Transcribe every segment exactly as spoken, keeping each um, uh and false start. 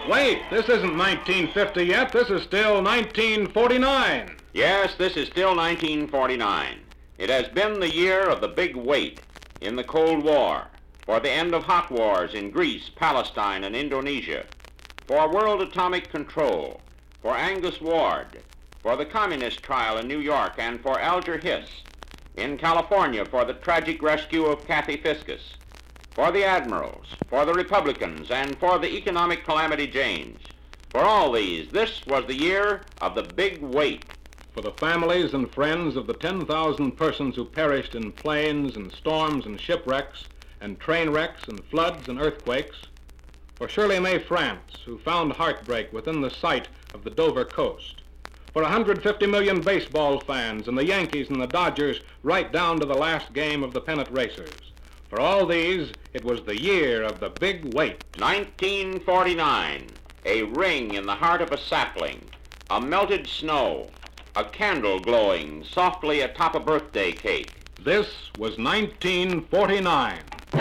Wait, this isn't nineteen fifty yet. This is still nineteen forty-nine. Yes, this is still nineteen forty-nine. It has been the year of the big wait in the Cold War, for the end of hot wars in Greece, Palestine, and Indonesia, for world atomic control, for Angus Ward, for the communist trial in New York, and for Alger Hiss, in California for the tragic rescue of Kathy Fiscus, for the admirals, for the Republicans, and for the economic calamity Janes. For all these, this was the year of the big wait. For the families and friends of the ten thousand persons who perished in planes and storms and shipwrecks and train wrecks and floods and earthquakes. For Shirley Mae France, who found heartbreak within the sight of the Dover coast. For one hundred fifty million baseball fans and the Yankees and the Dodgers right down to the last game of the pennant racers. For all these, it was the year of the big wait. nineteen forty-nine, a ring in the heart of a sapling, a melted snow, a candle glowing softly atop a birthday cake. This was nineteen forty-nine.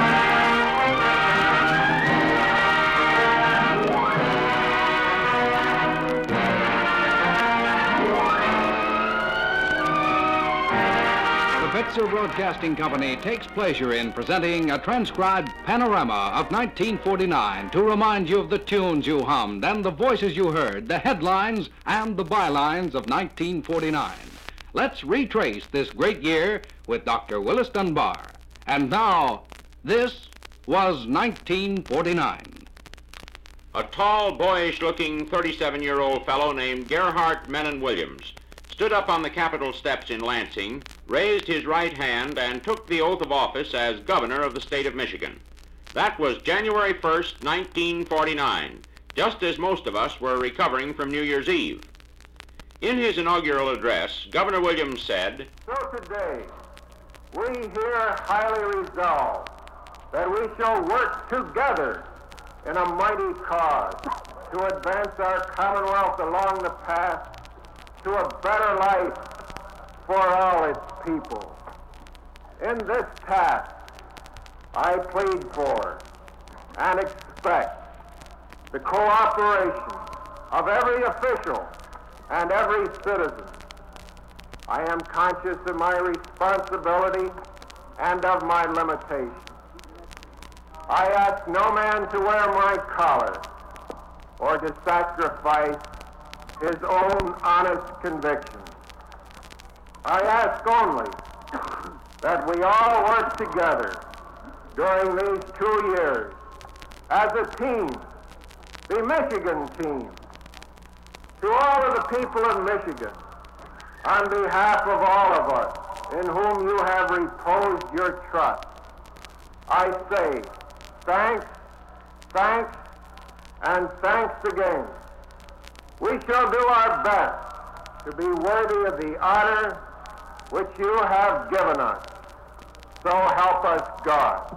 The Fetzer Broadcasting Company takes pleasure in presenting a transcribed panorama of nineteen forty-nine to remind you of the tunes you hummed and the voices you heard, the headlines and the bylines of nineteen forty-nine. Let's retrace this great year with Doctor Willis Dunbar. And now, this was nineteen forty-nine. A tall, boyish-looking thirty-seven-year-old fellow named Gerhardt Menon Williams stood up on the Capitol steps in Lansing, raised his right hand, and took the oath of office as governor of the state of Michigan. That was January first, nineteen forty-nine, just as most of us were recovering from New Year's Eve. In his inaugural address, Governor Williams said, "So today, we here highly resolve that we shall work together in a mighty cause to advance our Commonwealth along the path to a better life for all its people. In this task, I plead for and expect the cooperation of every official and every citizen. I am conscious of my responsibility and of my limitations. I ask no man to wear my collar or to sacrifice his own honest convictions. I ask only that we all work together during these two years as a team, the Michigan team. To all of the people of Michigan, on behalf of all of us in whom you have reposed your trust, I say thanks, thanks, and thanks again. We shall do our best to be worthy of the honor which you have given us. So help us God.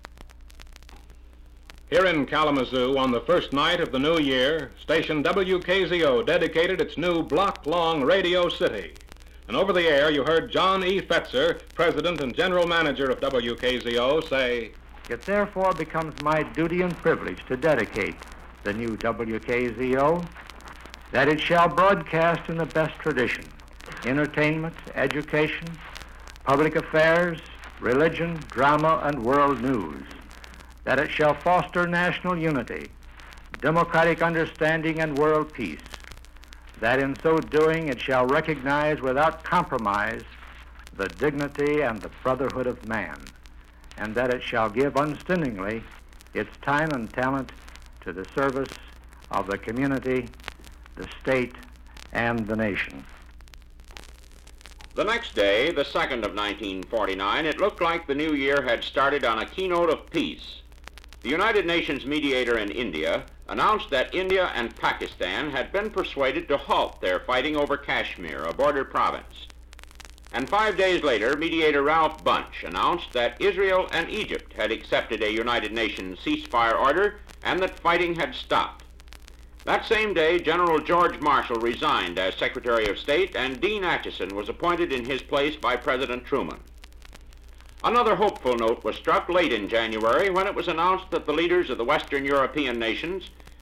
Here in Kalamazoo, on the first night of the new year, station W K Z O dedicated its new block-long Radio City. And over the air, you heard John E. Fetzer, President and General Manager of W K Z O, say, "It therefore becomes my duty and privilege to dedicate the new W K Z O, that it shall broadcast in the best tradition, entertainment, education, public affairs, religion, drama, and world news, that it shall foster national unity, democratic understanding, and world peace, that in so doing it shall recognize without compromise the dignity and the brotherhood of man, and that it shall give unstintingly its time and talent to the service of the community, the state, and the nation." The next day, the second of nineteen forty-nine, it looked like the new year had started on a keynote of peace. The United Nations mediator in India announced that India and Pakistan had been persuaded to halt their fighting over Kashmir, a border province. And five days later, mediator Ralph Bunche announced that Israel and Egypt had accepted a United Nations ceasefire order and that fighting had stopped. That same day, General George Marshall resigned as Secretary of State, and Dean Acheson was appointed in his place by President Truman. Another hopeful note was struck late in January when it was announced that the leaders of the Western European nations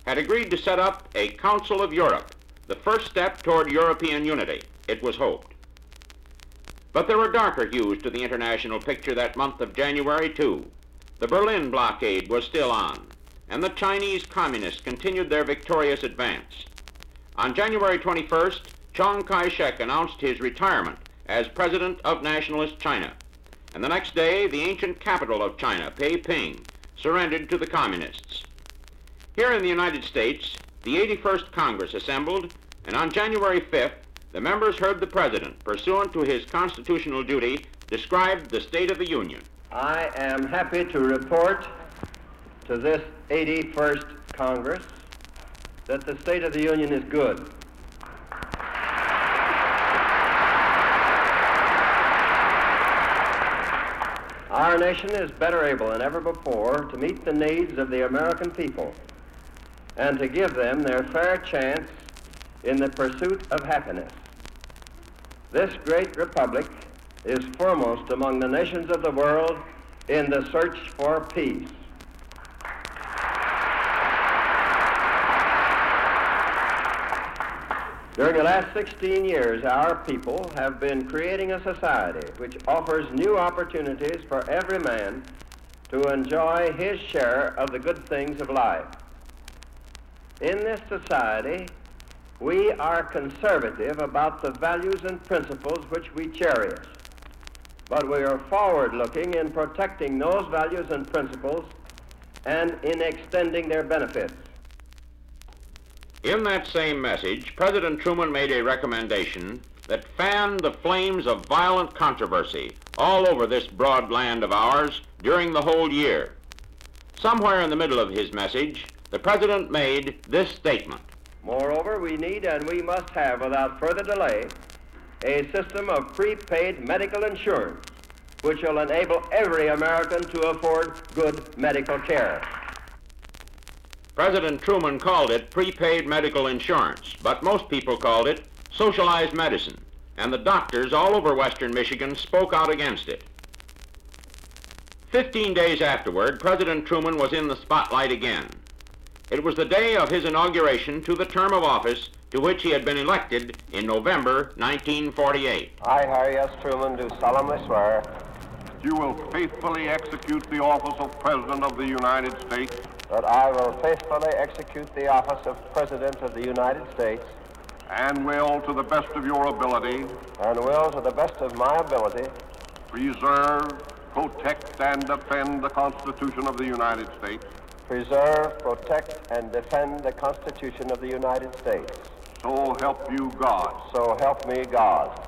had agreed to set up a Council of Europe, the first step toward European unity, it was hoped. But there were darker hues to the international picture that month of January, too. The Berlin blockade was still on, and the Chinese communists continued their victorious advance. On January twenty-first, Chiang Kai-shek announced his retirement as president of Nationalist China, and the next day, the ancient capital of China, Peiping, surrendered to the communists. Here in the United States, the eighty-first Congress assembled, and on January fifth, the members heard the President, pursuant to his constitutional duty, describe the State of the Union. I am happy to report to this eighty-first Congress that the State of the Union is good. Our nation is better able than ever before to meet the needs of the American people and to give them their fair chance in the pursuit of happiness. This great republic is foremost among the nations of the world in the search for peace. During the last sixteen years, our people have been creating a society which offers new opportunities for every man to enjoy his share of the good things of life. In this society, we are conservative about the values and principles which we cherish, but we are forward-looking in protecting those values and principles and in extending their benefits. In that same message, President Truman made a recommendation that fanned the flames of violent controversy all over this broad land of ours during the whole year. Somewhere in the middle of his message, the President made this statement. Moreover, we need and we must have, without further delay, a system of prepaid medical insurance which will enable every American to afford good medical care. President Truman called it prepaid medical insurance, but most people called it socialized medicine, and the doctors all over western Michigan spoke out against it. Fifteen days afterward, President Truman was in the spotlight again. It was the day of his inauguration to the term of office to which he had been elected in November nineteen forty-eight. I, Harry S. Truman, do solemnly swear You will faithfully execute the office of President of the United States that I will faithfully execute the office of President of the United States and will, to the best of your ability, and will, to the best of my ability, preserve, protect, and defend the Constitution of the United States. preserve, protect, and defend the Constitution of the United States. So help you God. So help me God.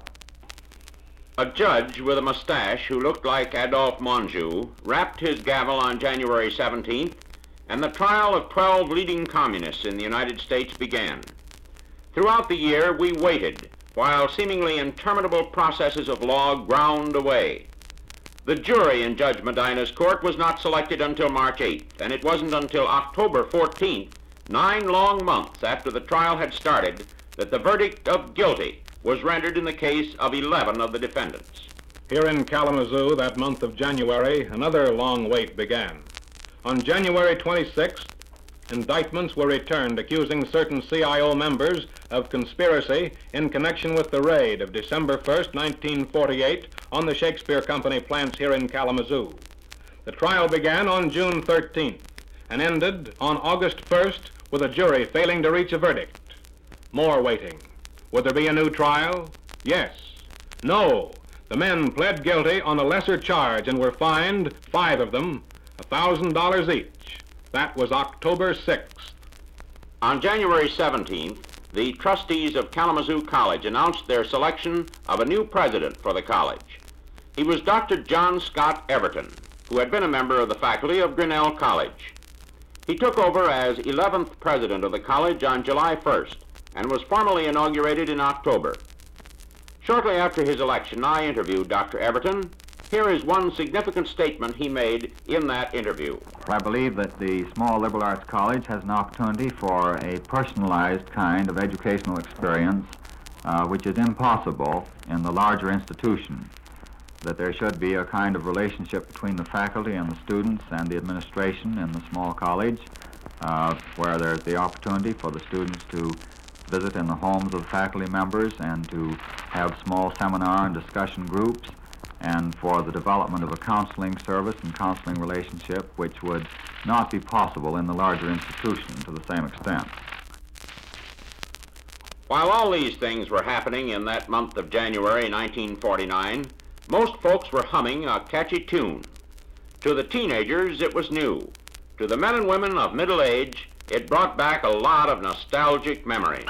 A judge with a mustache who looked like Adolphe Monjou rapped his gavel on January seventeenth, and the trial of twelve leading communists in the United States began. Throughout the year, we waited while seemingly interminable processes of law ground away. The jury in Judge Medina's court was not selected until March eighth, and it wasn't until October fourteenth, nine long months after the trial had started, that the verdict of guilty was rendered in the case of eleven of the defendants. Here in Kalamazoo, that month of January, another long wait began. On January twenty-sixth, indictments were returned accusing certain C I O members of conspiracy in connection with the raid of December first, nineteen forty-eight, on the Shakespeare Company plants here in Kalamazoo. The trial began on June thirteenth and ended on August first with a jury failing to reach a verdict. More waiting. Would there be a new trial? Yes. No. The men pled guilty on a lesser charge and were fined, five of them, one thousand dollars each. That was October sixth. On January seventeenth, the trustees of Kalamazoo College announced their selection of a new president for the college. He was Doctor John Scott Everton, who had been a member of the faculty of Grinnell College. He took over as eleventh president of the college on July first and was formally inaugurated in October. Shortly after his election, I interviewed Doctor Everton. Here is one significant statement he made in that interview. I believe that the small liberal arts college has an opportunity for a personalized kind of educational experience uh, which is impossible in the larger institution. That there should be a kind of relationship between the faculty and the students and the administration in the small college uh, where there's the opportunity for the students to visit in the homes of faculty members and to have small seminar and discussion groups, and for the development of a counseling service and counseling relationship which would not be possible in the larger institution to the same extent. While all these things were happening in that month of January nineteen forty-nine, most folks were humming a catchy tune. To the teenagers, it was new. To the men and women of middle age, it brought back a lot of nostalgic memories.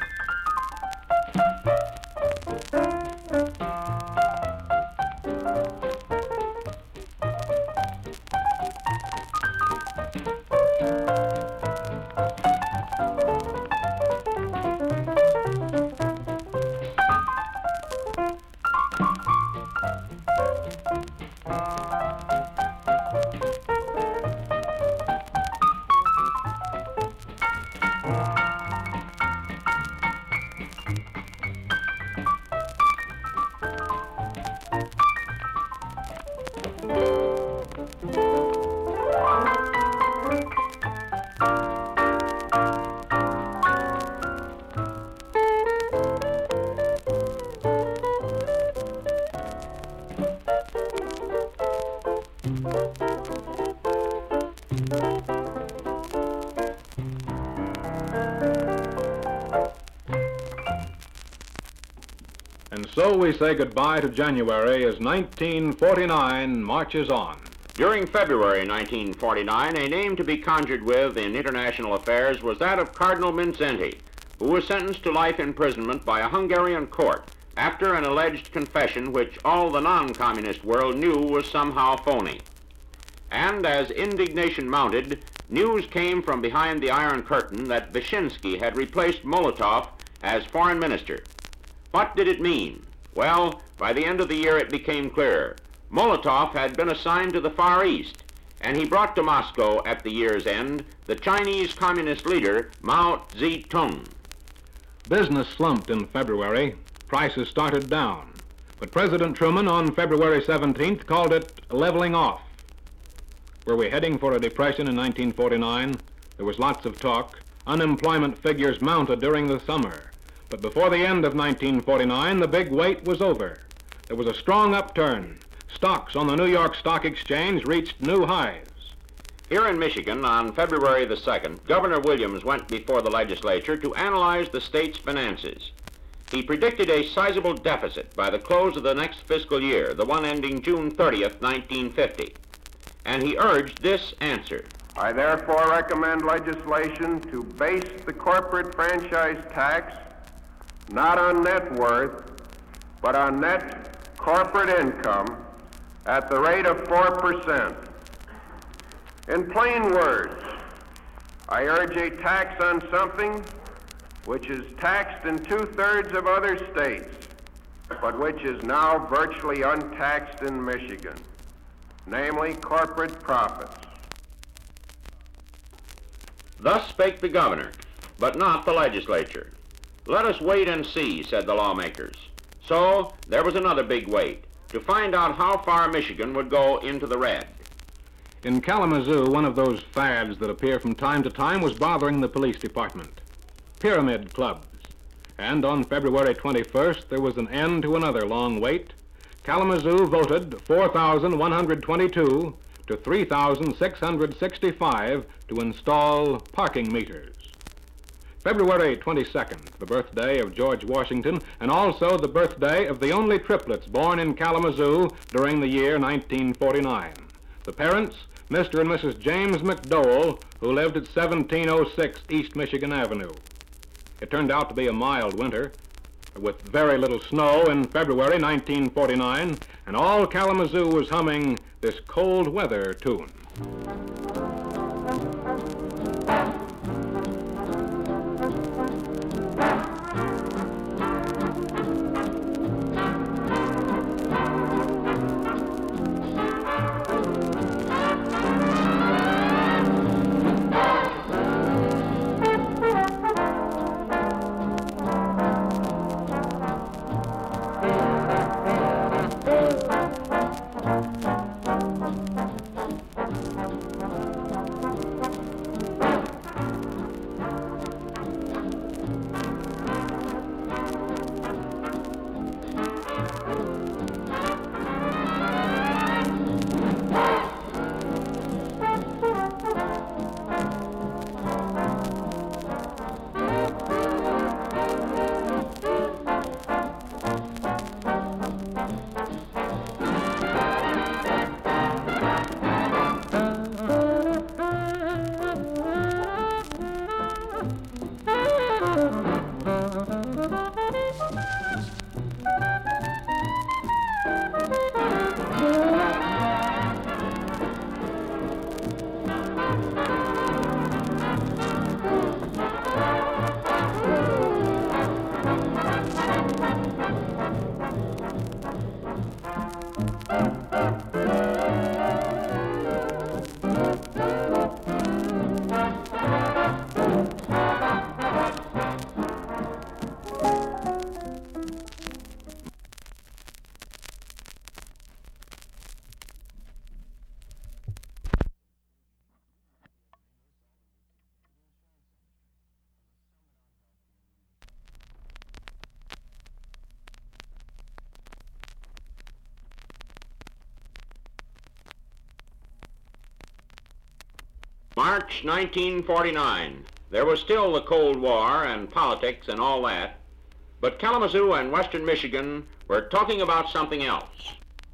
And so we say goodbye to January as nineteen forty-nine marches on. During February nineteen forty-nine, a name to be conjured with in international affairs was that of Cardinal Mindszenty, who was sentenced to life imprisonment by a Hungarian court after an alleged confession which all the non-communist world knew was somehow phony. And as indignation mounted, news came from behind the Iron Curtain that Wyszynski had replaced Molotov as foreign minister. What did it mean? Well, by the end of the year it became clear. Molotov had been assigned to the Far East, and he brought to Moscow at the year's end the Chinese communist leader Mao Zedong. Business slumped in February. Prices started down. But President Truman on February seventeenth called it leveling off. Were we heading for a depression in nineteen forty-nine? There was lots of talk. Unemployment figures mounted during the summer. But before the end of nineteen forty-nine, the big wait was over. There was a strong upturn. Stocks on the New York Stock Exchange reached new highs. Here in Michigan, on February the second, Governor Williams went before the legislature to analyze the state's finances. He predicted a sizable deficit by the close of the next fiscal year, the one ending June thirtieth, nineteen fifty. And he urged this answer. I therefore recommend legislation to base the corporate franchise tax not on net worth, but on net corporate income at the rate of four percent. In plain words, I urge a tax on something which is taxed in two-thirds of other states, but which is now virtually untaxed in Michigan, namely corporate profits. Thus spake the governor, but not the legislature. Let us wait and see, said the lawmakers. So there was another big wait to find out how far Michigan would go into the red. In Kalamazoo, one of those fads that appear from time to time was bothering the police department. Pyramid clubs. And on February twenty-first, there was an end to another long wait. Kalamazoo voted four thousand one hundred twenty-two to three thousand six hundred sixty-five to install parking meters. February twenty-second, the birthday of George Washington, and also the birthday of the only triplets born in Kalamazoo during the year nineteen forty-nine. The parents, Mister and Missus James McDowell, who lived at seventeen oh six East Michigan Avenue. It turned out to be a mild winter, with very little snow in February nineteen forty-nine, and all Kalamazoo was humming this cold weather tune. March nineteen forty-nine. There was still the Cold War and politics and all that, but Kalamazoo and Western Michigan were talking about something else.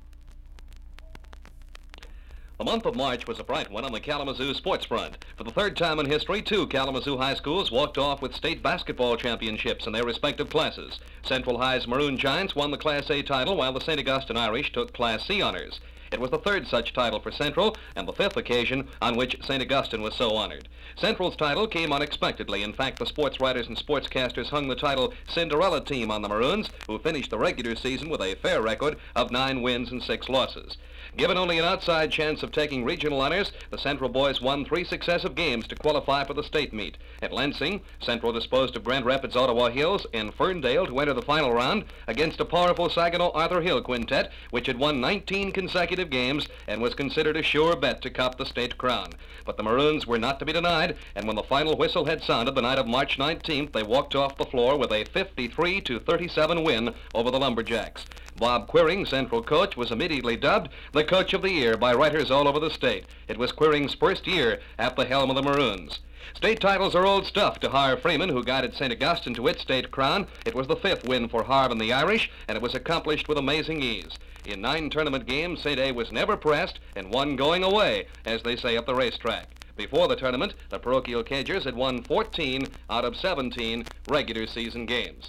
The month of March was a bright one on the Kalamazoo sports front. For the third time in history, two Kalamazoo high schools walked off with state basketball championships in their respective classes. Central High's Maroon Giants won the Class A title, while the Saint Augustine Irish took Class C honors. It was the third such title for Central, and the fifth occasion on which Saint Augustine was so honored. Central's title came unexpectedly. In fact, the sports writers and sportscasters hung the title Cinderella Team on the Maroons, who finished the regular season with a fair record of nine wins and six losses. Given only an outside chance of taking regional honors, the Central boys won three successive games to qualify for the state meet. At Lansing, Central disposed of Grand Rapids Ottawa Hills in Ferndale to enter the final round against a powerful Saginaw Arthur Hill quintet, which had won nineteen consecutive games and was considered a sure bet to cop the state crown. But the Maroons were not to be denied, and when the final whistle had sounded the night of March nineteenth, they walked off the floor with a fifty-three to thirty-seven win over the Lumberjacks. Bob Quiring, Central coach, was immediately dubbed the Coach of the Year by writers all over the state. It was Quiring's first year at the helm of the Maroons. State titles are old stuff to Harve Freeman, who guided Saint Augustine to its state crown. It was the fifth win for Harve and the Irish, and it was accomplished with amazing ease. In nine tournament games, Saint A was never pressed and won going away, as they say at the racetrack. Before the tournament, the parochial Cagers had won fourteen out of seventeen regular season games.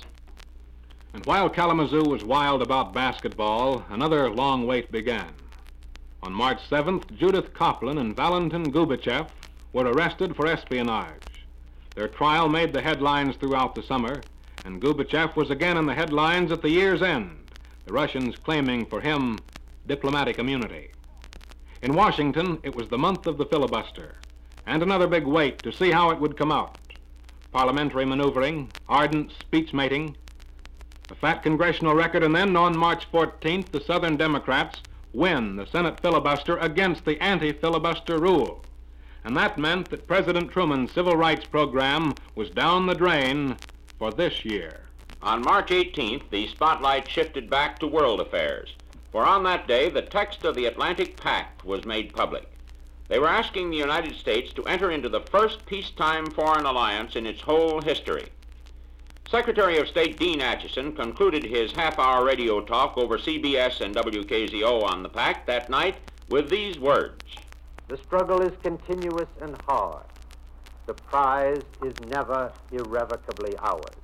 And while Kalamazoo was wild about basketball, another long wait began. On March seventh, Judith Coplin and Valentin Gubachev were arrested for espionage. Their trial made the headlines throughout the summer, and Gubachev was again in the headlines at the year's end, the Russians claiming for him diplomatic immunity. In Washington, it was the month of the filibuster, and another big wait to see how it would come out. Parliamentary maneuvering, ardent speech-making, a fat congressional record, and then on March fourteenth, the Southern Democrats win the Senate filibuster against the anti-filibuster rule. And that meant that President Truman's civil rights program was down the drain for this year. On March eighteenth, the spotlight shifted back to world affairs, for on that day, the text of the Atlantic Pact was made public. They were asking the United States to enter into the first peacetime foreign alliance in its whole history. Secretary of State Dean Acheson concluded his half-hour radio talk over C B S and W K Z O on the pact that night with these words. The struggle is continuous and hard. The prize is never irrevocably ours.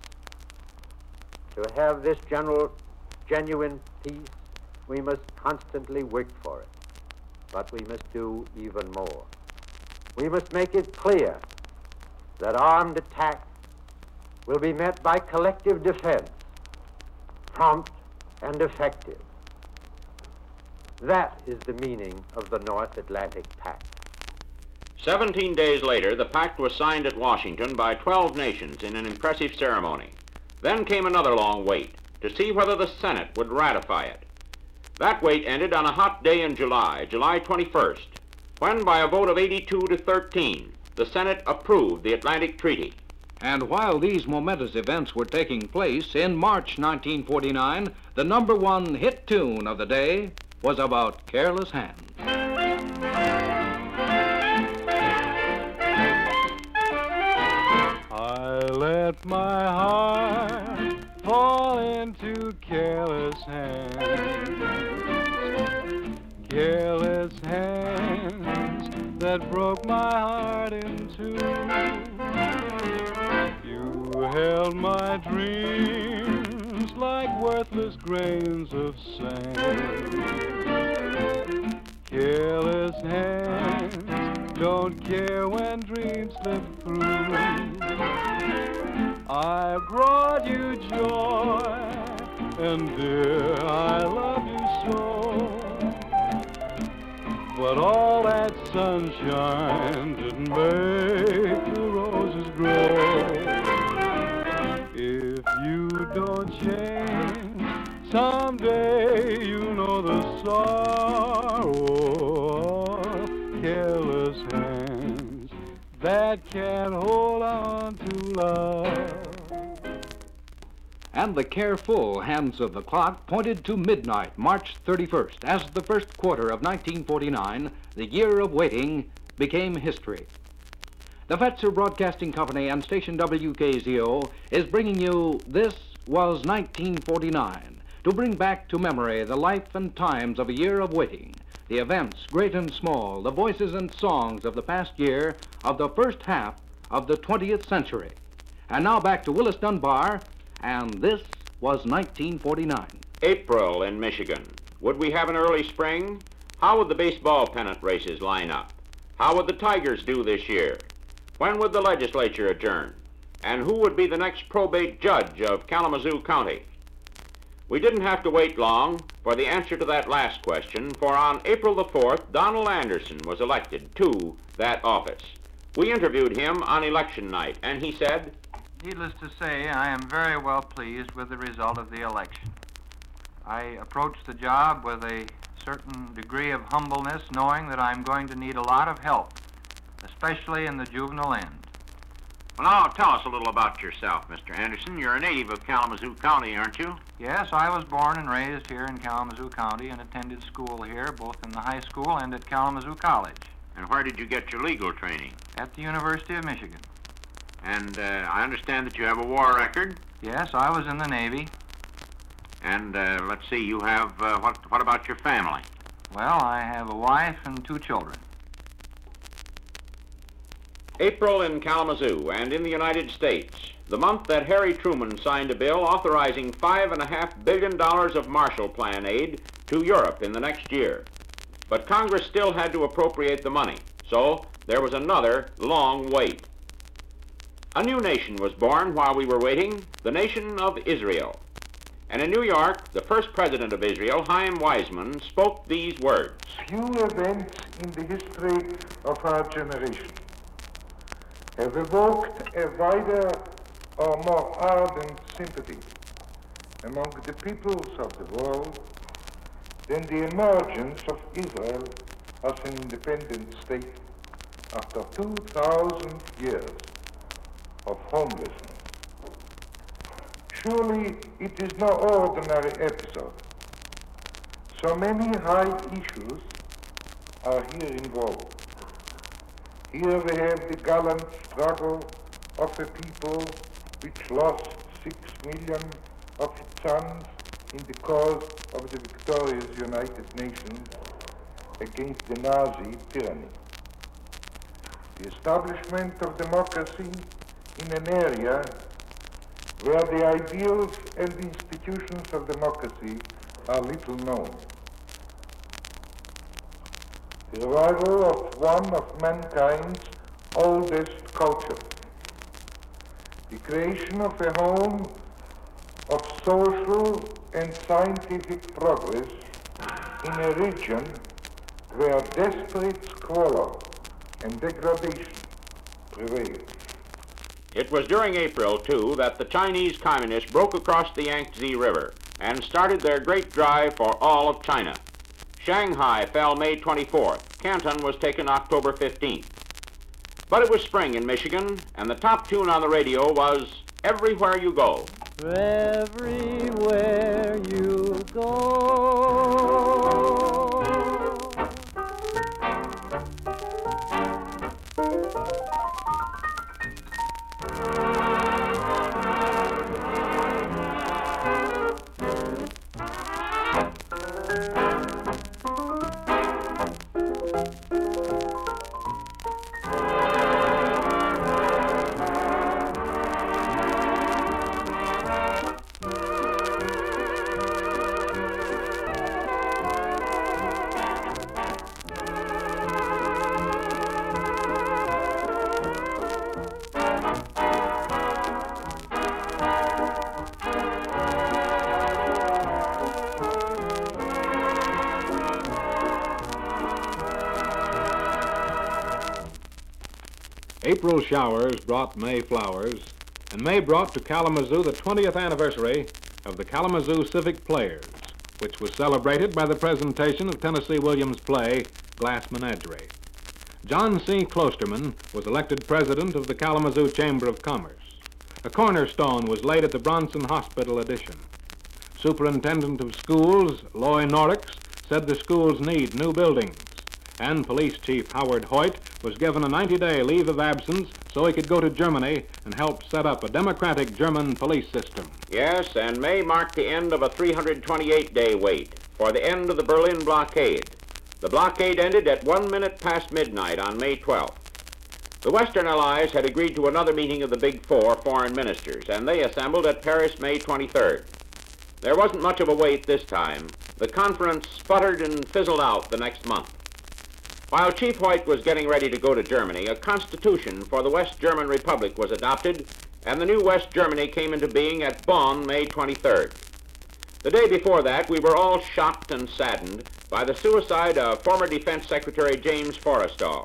To have this general, genuine peace, we must constantly work for it. But we must do even more. We must make it clear that armed attack will be met by collective defense, prompt and effective. That is the meaning of the North Atlantic Pact. Seventeen days later, the pact was signed at Washington by twelve nations in an impressive ceremony. Then came another long wait to see whether the Senate would ratify it. That wait ended on a hot day in July, July twenty-first, when by a vote of eighty-two to thirteen, the Senate approved the Atlantic Treaty. And while these momentous events were taking place, in March nineteen forty-nine, the number one hit tune of the day was about Careless Hands. I let my heart fall into careless hands, careless hands that broke my heart in two. You held my dreams like worthless grains of sand. Careless hands don't care when dreams slip through. I brought you joy, and dear, I love you so. But all that sunshine didn't make the roses grow. If you don't change, someday you'll know the sorrow of careless hands that can't hold on to love. And the careful hands of the clock pointed to midnight, March thirty-first, as the first quarter of nineteen forty-nine, the year of waiting, became history. The Fetzer Broadcasting Company and station W K Z O is bringing you This Was nineteen forty-nine, to bring back to memory the life and times of a year of waiting, the events, great and small, the voices and songs of the past year, of the first half of the twentieth century. And now back to Willis Dunbar, and This Was nineteen forty-nine. April in Michigan. Would we have an early spring? How would the baseball pennant races line up? How would the Tigers do this year? When would the legislature adjourn? And who would be the next probate judge of Kalamazoo County? We didn't have to wait long for the answer to that last question, for on April the fourth, Donald Anderson was elected to that office. We interviewed him on election night, and he said, "Needless to say, I am very well pleased with the result of the election. I approached the job with a certain degree of humbleness, knowing that I'm going to need a lot of help, especially in the juvenile end." Well, now, tell us a little about yourself, Mister Anderson. You're a native of Kalamazoo County, aren't you? Yes, I was born and raised here in Kalamazoo County and attended school here, both in the high school and at Kalamazoo College. And where did you get your legal training? At the University of Michigan. And uh, I understand that you have a war record? Yes, I was in the Navy. And uh, let's see, you have, uh, what, what about your family? Well, I have a wife and two children. April in Kalamazoo and in the United States, the month that Harry Truman signed a bill authorizing five and a half billion dollars of Marshall Plan aid to Europe in the next year. But Congress still had to appropriate the money, so there was another long wait. A new nation was born while we were waiting, the nation of Israel. And in New York, the first president of Israel, Chaim Weizmann, spoke these words. Few events in the history of our generation have evoked a wider or more ardent sympathy among the peoples of the world than the emergence of Israel as an independent state after two thousand years of homelessness. Surely it is no ordinary episode. So many high issues are here involved. Here we have the gallant struggle of a people which lost six million of its sons in the cause of the victorious United Nations against the Nazi tyranny. The establishment of democracy in an area where the ideals and the institutions of democracy are little known. The revival of one of mankind's oldest cultures. The creation of a home of social and scientific progress in a region where desperate squalor and degradation prevail. It was during April, too, that the Chinese communists broke across the Yangtze River and started their great drive for all of China. Shanghai fell May twenty-fourth. Canton was taken October fifteenth. But it was spring in Michigan, and the top tune on the radio was Everywhere You Go. Everywhere you go. April showers brought May flowers, and May brought to Kalamazoo the twentieth anniversary of the Kalamazoo Civic Players, which was celebrated by the presentation of Tennessee Williams' play, Glass Menagerie. John C. Klosterman was elected president of the Kalamazoo Chamber of Commerce. A cornerstone was laid at the Bronson Hospital addition. Superintendent of Schools, Loy Norix, said the schools need new buildings, and Police Chief Howard Hoyt was given a ninety-day leave of absence so he could go to Germany and help set up a democratic German police system. Yes, and May marked the end of a three hundred twenty-eight day wait for the end of the Berlin blockade. The blockade ended at one minute past midnight on May twelfth. The Western Allies had agreed to another meeting of the Big Four foreign ministers, and they assembled at Paris May twenty-third. There wasn't much of a wait this time. The conference sputtered and fizzled out the next month. While Chief Hoyt was getting ready to go to Germany, a constitution for the West German Republic was adopted, and the new West Germany came into being at Bonn May twenty-third. The day before that, we were all shocked and saddened by the suicide of former Defense Secretary James Forrestal.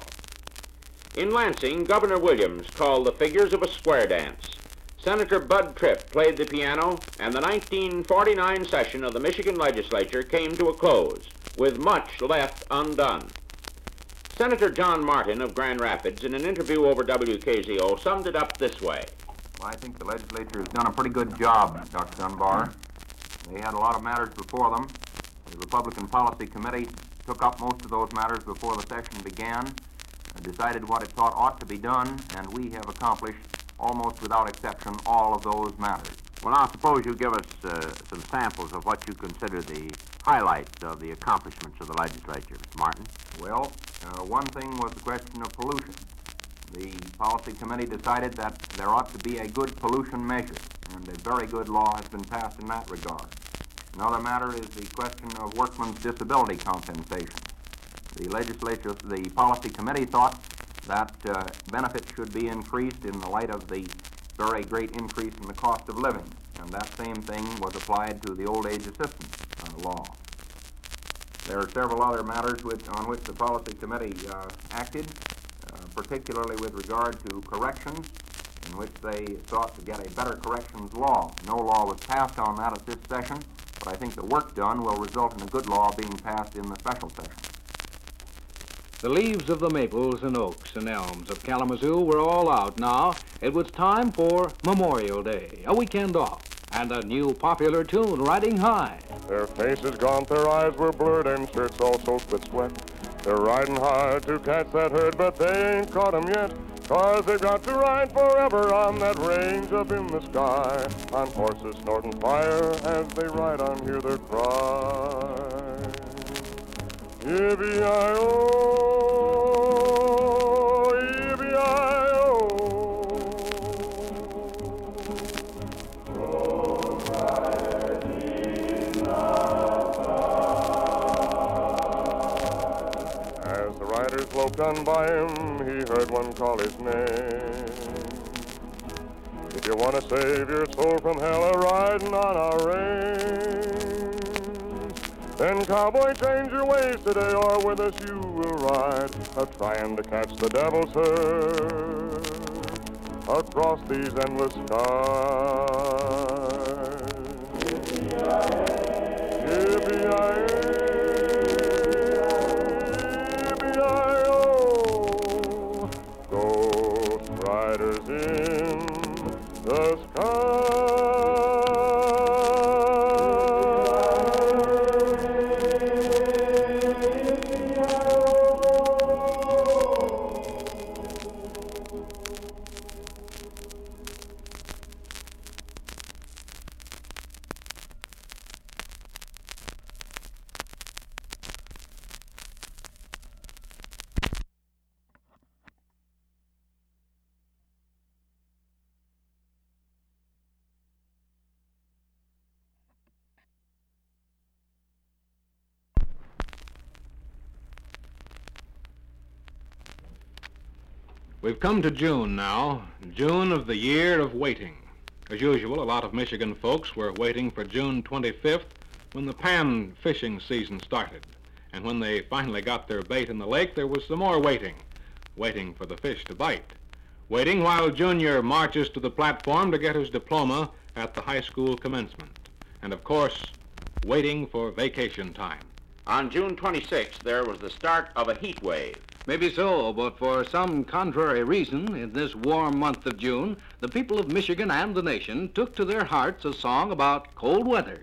In Lansing, Governor Williams called the figures of a square dance. Senator Bud Tripp played the piano, and the nineteen forty-nine session of the Michigan legislature came to a close, with much left undone. Senator John Martin of Grand Rapids, in an interview over W K Z O, summed it up this way. Well, I think the legislature has done a pretty good job, Doctor Dunbar. They had a lot of matters before them. The Republican Policy Committee took up most of those matters before the session began, decided what it thought ought to be done, and we have accomplished, almost without exception, all of those matters. Well, now, suppose you give us uh, some samples of what you consider the highlights of the accomplishments of the legislature, Mister Martin. Well, uh, one thing was the question of pollution. The Policy Committee decided that there ought to be a good pollution measure, and a very good law has been passed in that regard. Another matter is the question of workmen's disability compensation. The legislature, the Policy Committee thought that uh, benefits should be increased in the light of the very great increase in the cost of living, and that same thing was applied to the old age assistance uh, law. There are several other matters which, on which the Policy Committee uh, acted, uh, particularly with regard to corrections, in which they sought to get a better corrections law. No law was passed on that at this session, but I think the work done will result in a good law being passed in the special session. The leaves of the maples and oaks and elms of Kalamazoo were all out now. It was time for Memorial Day, a weekend off, and a new popular tune, Riding High. Their faces gaunt, their eyes were blurred, and shirts all soaked with sweat. They're riding high to catch that herd, but they ain't caught 'em yet. 'Cause they've got to ride forever on that range up in the sky, on horses snorting fire as they ride on, hear their cry. Yippee-yi-oh, yippee-yi-oh. Those riders in the sky. As the riders loped on by him, he heard one call his name. If you want to save your soul from hell a-riding on our range, then, cowboy, change your ways today, or with us you will ride, a-trying to catch the devil's herd across these endless skies. Yippee-yi-yi, yippee-yi-oh, ghost riders in the sky. We've come to June now, June of the year of waiting. As usual, a lot of Michigan folks were waiting for June twenty-fifth when the pan fishing season started. And when they finally got their bait in the lake, there was some more waiting, waiting for the fish to bite. waiting while Junior marches to the platform to get his diploma at the high school commencement. And of course, waiting for vacation time. On June twenty-sixth, there was the start of a heat wave. Maybe so, but for some contrary reason, in this warm month of June, the people of Michigan and the nation took to their hearts a song about cold weather.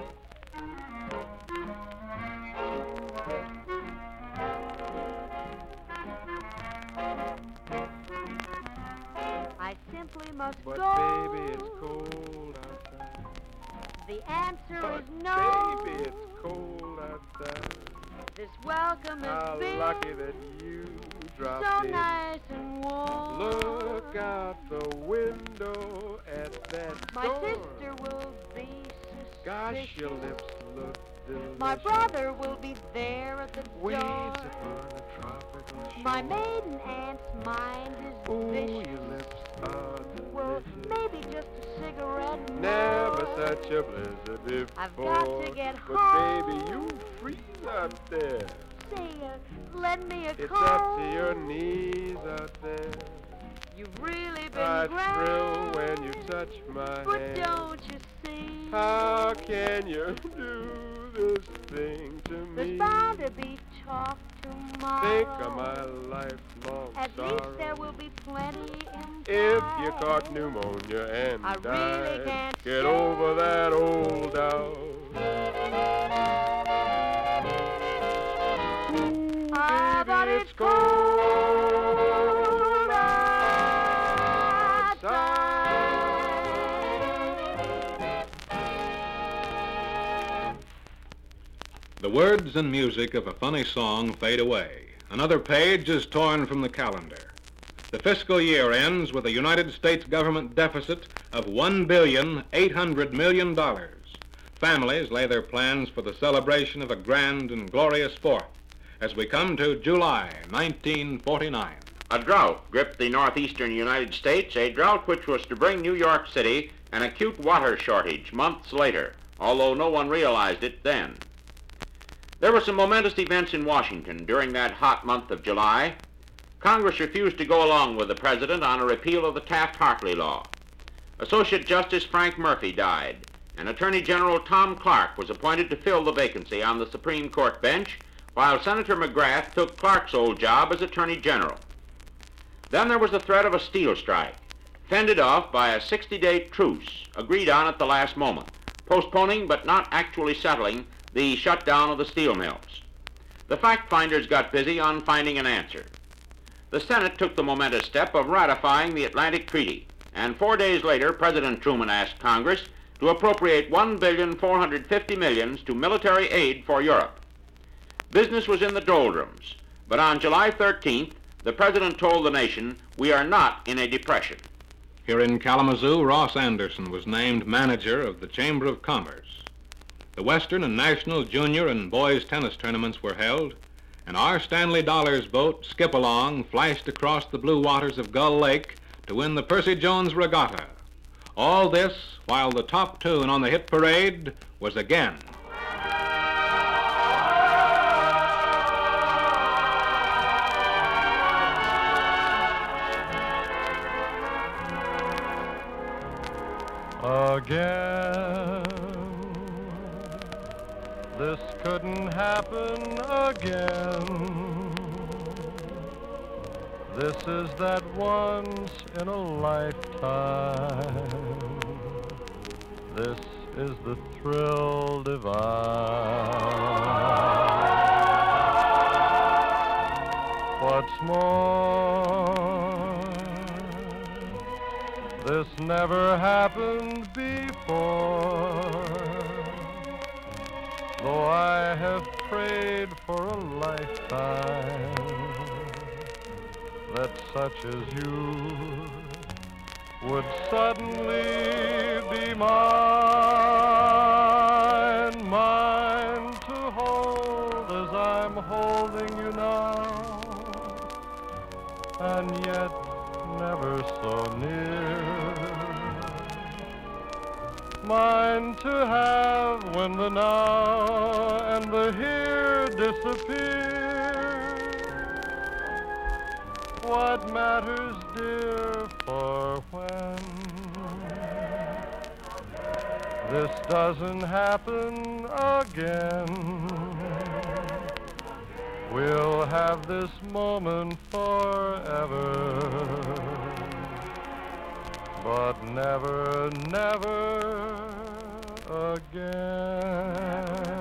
I simply must But go. baby, it's cold outside. The answer But is no. baby, it's cold outside. This welcome How has been lucky that you dropped so in. nice and warm. Look out the window at that My door. sister will be Gosh, suspicious. your lips look delicious. My brother will be there at the Weeds door. upon a tropical shore. My maiden aunt's mind is Ooh, vicious. your lips are Well, delicious. maybe just a cigarette more. Never such a blizzard before. I've got to get but home. baby, you freeze out there. Say, uh, lend me a It's coat. up to your knees out there. You've really been I grand. thrill when you touch my But hand. don't you see? How can you do this thing to There's me? bound to be talk tomorrow. Think of my lifelong At sorrow. least there will be plenty in If time. you caught pneumonia and I really died, can't get say. over that old doubt. Ah, but Baby, it's cold outside. The words and music of a funny song fade away. Another page is torn from the calendar. The fiscal year ends with a United States government deficit of one billion eight hundred million dollars. Families lay their plans for the celebration of a grand and glorious Fourth as we come to July nineteen forty-nine. A drought gripped the northeastern United States, a drought which was to bring New York City an acute water shortage months later, although no one realized it then. There were some momentous events in Washington during that hot month of July. Congress refused to go along with the President on a repeal of the Taft-Hartley law. Associate Justice Frank Murphy died, and Attorney General Tom Clark was appointed to fill the vacancy on the Supreme Court bench, while Senator McGrath took Clark's old job as Attorney General. Then there was the threat of a steel strike, fended off by a sixty-day truce agreed on at the last moment, postponing but not actually settling the shutdown of the steel mills. The fact-finders got busy on finding an answer. The Senate took the momentous step of ratifying the Atlantic Treaty, and four days later, President Truman asked Congress to appropriate one billion four hundred fifty million dollars to military aid for Europe. Business was in the doldrums, but on July thirteenth, the President told the nation, "We are not in a depression." Here in Kalamazoo, Ross Anderson was named manager of the Chamber of Commerce. The Western and National Junior and Boys Tennis tournaments were held, and our Stanley Dollars boat, Skip Along, flashed across the blue waters of Gull Lake to win the Percy Jones Regatta. All this while the top tune on the hit parade was again. Again, this couldn't happen again. This is that once in a lifetime. This is the thrill divine. What's more, this never happened before, though I have prayed for a lifetime that such as you would suddenly be mine, mine to hold as I'm holding you now, and yet never so near, mine to have when the now and the here disappear. what matters, dear, for when this doesn't happen again, we'll have this moment forever, but never, never again.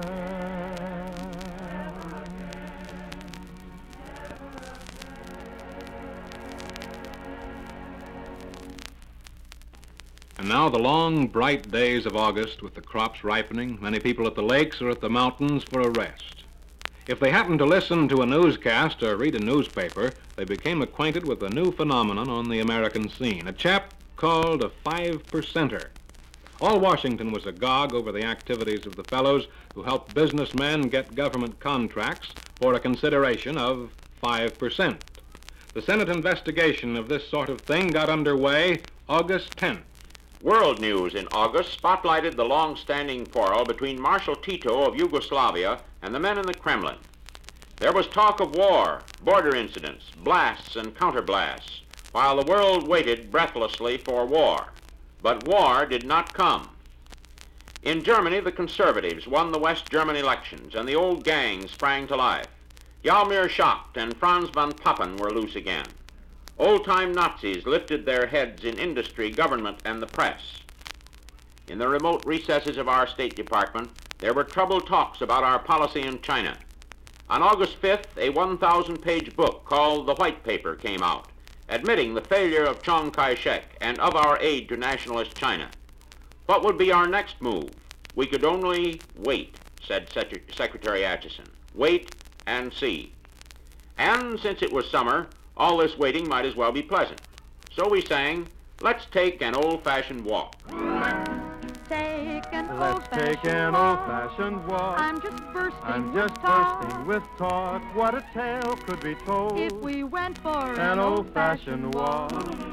And now the long, bright days of August with the crops ripening, many people at the lakes or at the mountains for a rest. If they happened to listen to a newscast or read a newspaper, they became acquainted with a new phenomenon on the American scene, a chap called a five-percenter. All Washington was agog over the activities of the fellows who helped businessmen get government contracts for a consideration of five percent. The Senate investigation of this sort of thing got underway August tenth. World news in August spotlighted the long-standing quarrel between Marshal Tito of Yugoslavia and the men in the Kremlin. There was talk of war, border incidents, blasts and counterblasts, while the world waited breathlessly for war. But war did not come. In Germany, the conservatives won the West German elections, and the old gang sprang to life. Hjalmar Schacht and Franz von Papen were loose again. Old-time Nazis lifted their heads in industry, government, and the press. In the remote recesses of our State Department, there were troubled talks about our policy in China. On August fifth, a one thousand page book called The White Paper came out, admitting the failure of Chiang Kai-shek and of our aid to nationalist China. What would be our next move? We could only wait, said Secretary Atchison. Wait and see. And since it was summer, all this waiting might as well be pleasant. So we sang, let's take an old-fashioned walk. Take an Let's take an old-fashioned walk. I'm just bursting I'm with just talk. bursting with talk. What a tale could be told If we went for an an old-fashioned walk.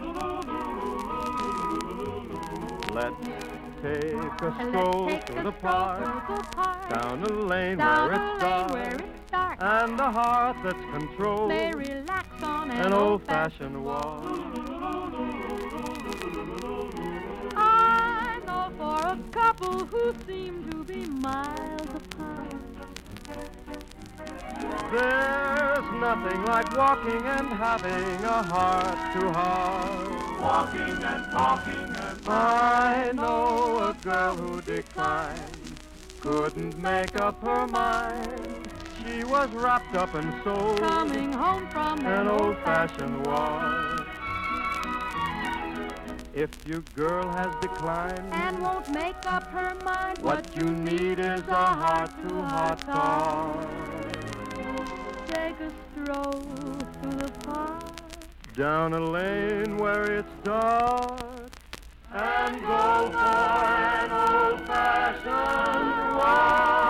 Let's take a stroll Let's take through a the stroll park, through the park, down a lane down where a it's lane dark, where it's dark, and the heart that's controlled, may relax on an, an old-fashioned walk. I know for a couple who seem to be miles apart. There's nothing like walking and having a heart-to-heart. Walking and talking and I know a girl who declined, couldn't make up her mind. She was wrapped up in soul, Coming home from an old-fashioned walk. If your girl has declined and won't make up her mind, what you need is a heart-to-heart talk. Take a stroll through the park, Down a lane where it's dark, and go for an old-fashioned walk.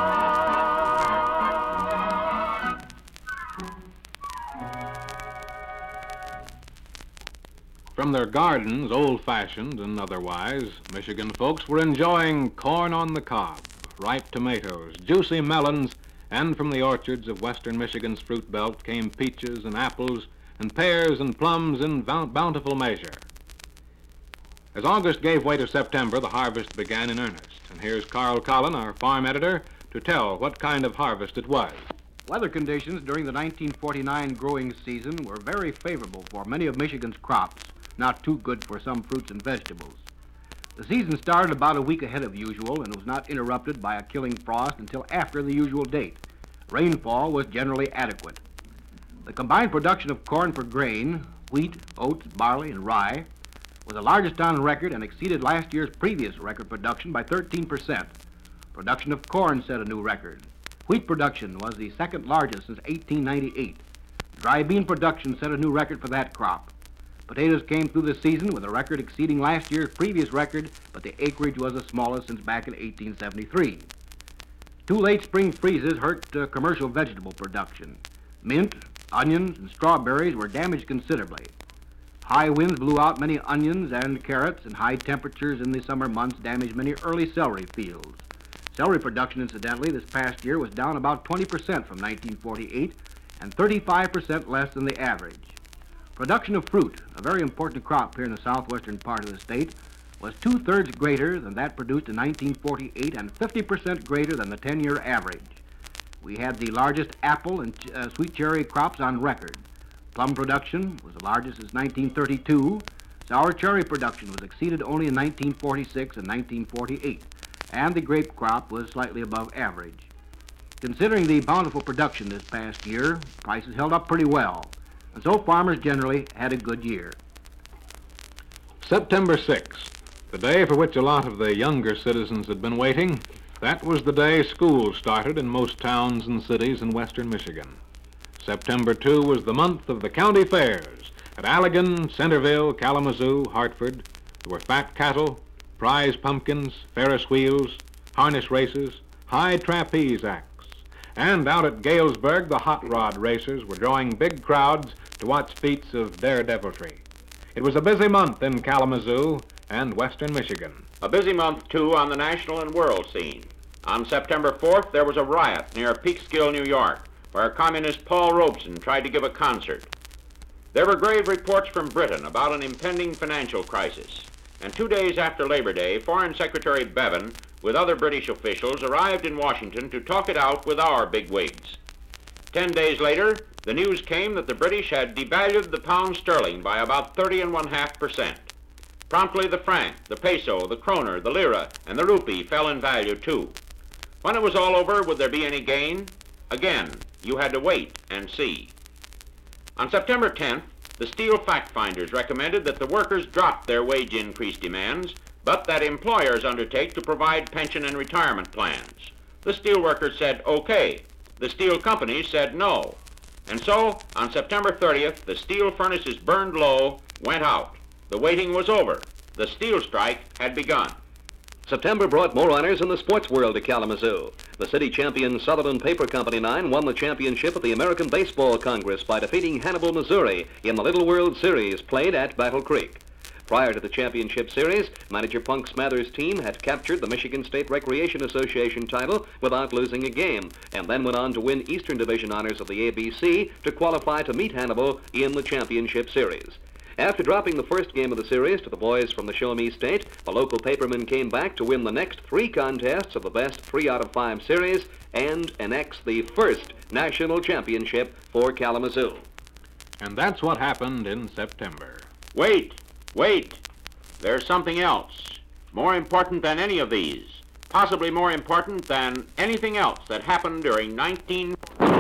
From their gardens, old-fashioned and otherwise, Michigan folks were enjoying corn on the cob, ripe tomatoes, juicy melons, and from the orchards of western Michigan's fruit belt came peaches and apples and pears and plums in bountiful measure. As August gave way to September, the harvest began in earnest. And here's Carl Collin, our farm editor, to tell what kind of harvest it was. Weather conditions during the nineteen forty-nine growing season were very favorable for many of Michigan's crops, not too good for some fruits and vegetables. The season started about a week ahead of usual and was not interrupted by a killing frost until after the usual date. Rainfall was generally adequate. The combined production of corn for grain, wheat, oats, barley, and rye was the largest on record and exceeded last year's previous record production by thirteen percent. Production of corn set a new record. Wheat production was the second largest since eighteen ninety-eight. Dry bean production set a new record for that crop. Potatoes came through the season with a record exceeding last year's previous record, but the acreage was the smallest since back in eighteen seventy-three. Two late spring freezes hurt uh, commercial vegetable production. Mint, onions, and strawberries were damaged considerably. High winds blew out many onions and carrots, and high temperatures in the summer months damaged many early celery fields. Celery production, incidentally, this past year was down about twenty percent from nineteen forty-eight and thirty-five percent less than the average. Production of fruit, a very important crop here in the southwestern part of the state, was two-thirds greater than that produced in nineteen forty-eight and fifty percent greater than the ten-year average. We had the largest apple and uh, sweet cherry crops on record. Plum production was the largest since nineteen thirty-two. Sour cherry production was exceeded only in nineteen forty-six and nineteen forty-eight, and the grape crop was slightly above average. Considering the bountiful production this past year, prices held up pretty well, and so farmers generally had a good year. September sixth, the day for which a lot of the younger citizens had been waiting, that was the day school started in most towns and cities in western Michigan. September second was the month of the county fairs at Allegan, Centerville, Kalamazoo, Hartford. There were fat cattle, prize pumpkins, Ferris wheels, harness races, high trapeze acts. And out at Galesburg, the hot rod racers were drawing big crowds to watch feats of daredeviltry. It was a busy month in Kalamazoo and western Michigan. A busy month, too, on the national and world scene. On September fourth, there was a riot near Peekskill, New York, where communist Paul Robeson tried to give a concert. There were grave reports from Britain about an impending financial crisis. And two days after Labor Day, Foreign Secretary Bevan, with other British officials, arrived in Washington to talk it out with our bigwigs. Ten days later, the news came that the British had devalued the pound sterling by about thirty and one half percent. Promptly the franc, the peso, the kroner, the lira, and the rupee fell in value too. When it was all over, would there be any gain? Again, you had to wait and see. On September tenth, the steel fact finders recommended that the workers drop their wage increase demands, but that employers undertake to provide pension and retirement plans. The steel workers said okay. The steel companies said no. And so, on September thirtieth, the steel furnaces burned low, went out. The waiting was over. The steel strike had begun. September brought more honors in the sports world to Kalamazoo. The city champion Sutherland Paper Company nine won the championship at the American Baseball Congress by defeating Hannibal, Missouri in the Little World Series played at Battle Creek. Prior to the championship series, manager Punk Smathers' team had captured the Michigan State Recreation Association title without losing a game, and then went on to win Eastern Division honors of the A B C to qualify to meet Hannibal in the championship series. After dropping the first game of the series to the boys from the Show Me State, the local papermen came back to win the next three contests of the best three out of five series and annex the first national championship for Kalamazoo. And that's what happened in September. Wait, wait. There's something else. More important than any of these. Possibly more important than anything else that happened during nineteen...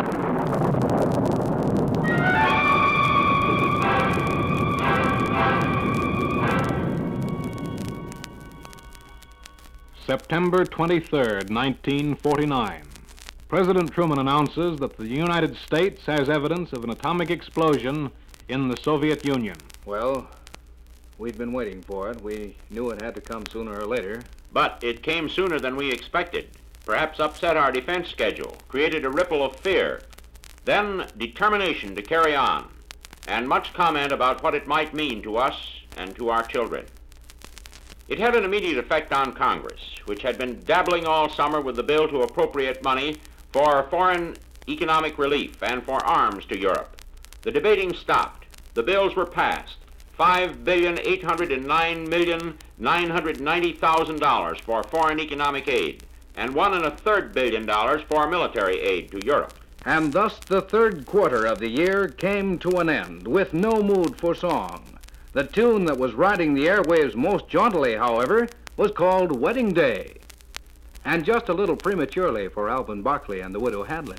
September twenty-third, nineteen forty-nine. President Truman announces that the United States has evidence of an atomic explosion in the Soviet Union. Well, we'd been waiting for it. We knew it had to come sooner or later. But it came sooner than we expected. Perhaps upset our defense schedule, created a ripple of fear. Then determination to carry on, and much comment about what it might mean to us and to our children. It had an immediate effect on Congress, which had been dabbling all summer with the bill to appropriate money for foreign economic relief and for arms to Europe. The debating stopped. The bills were passed. five billion eight hundred nine million nine hundred ninety thousand dollars for foreign economic aid, and one and a third billion dollars for military aid to Europe. And thus the third quarter of the year came to an end with no mood for song. The tune that was riding the airwaves most jauntily, however, was called Wedding Day, and just a little prematurely for Alvin Barkley and the widow Hadley.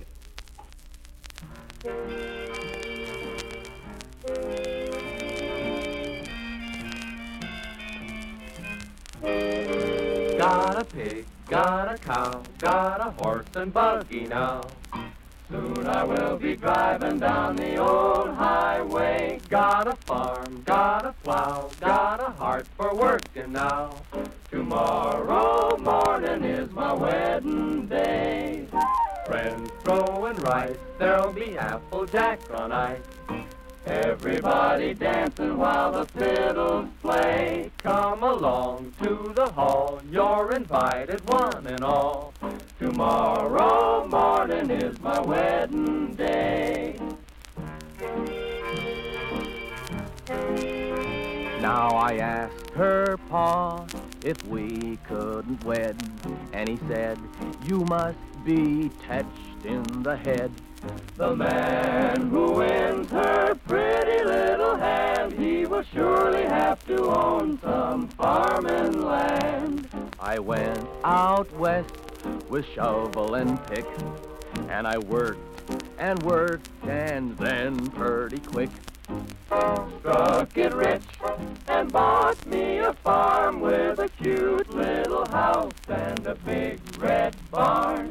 Got a pig, got a cow, got a horse and buggy now. Soon I will be driving down the old highway. Got a farm, got a plow, got a heart for working now. Tomorrow morning is my wedding day. Friends throwing rice, there'll be applejack on ice. Everybody dancing while the fiddles play. Come along to the hall, you're invited one and all. Tomorrow morning is my wedding day. Now I asked her pa if we couldn't wed, and he said, you must be touched in the head. The man who wins her pretty little hand, he will surely have to own some farming land. I went out west with shovel and pick, and I worked and worked, and then pretty quick struck it rich and bought me a farm with a cute little house and a big red barn.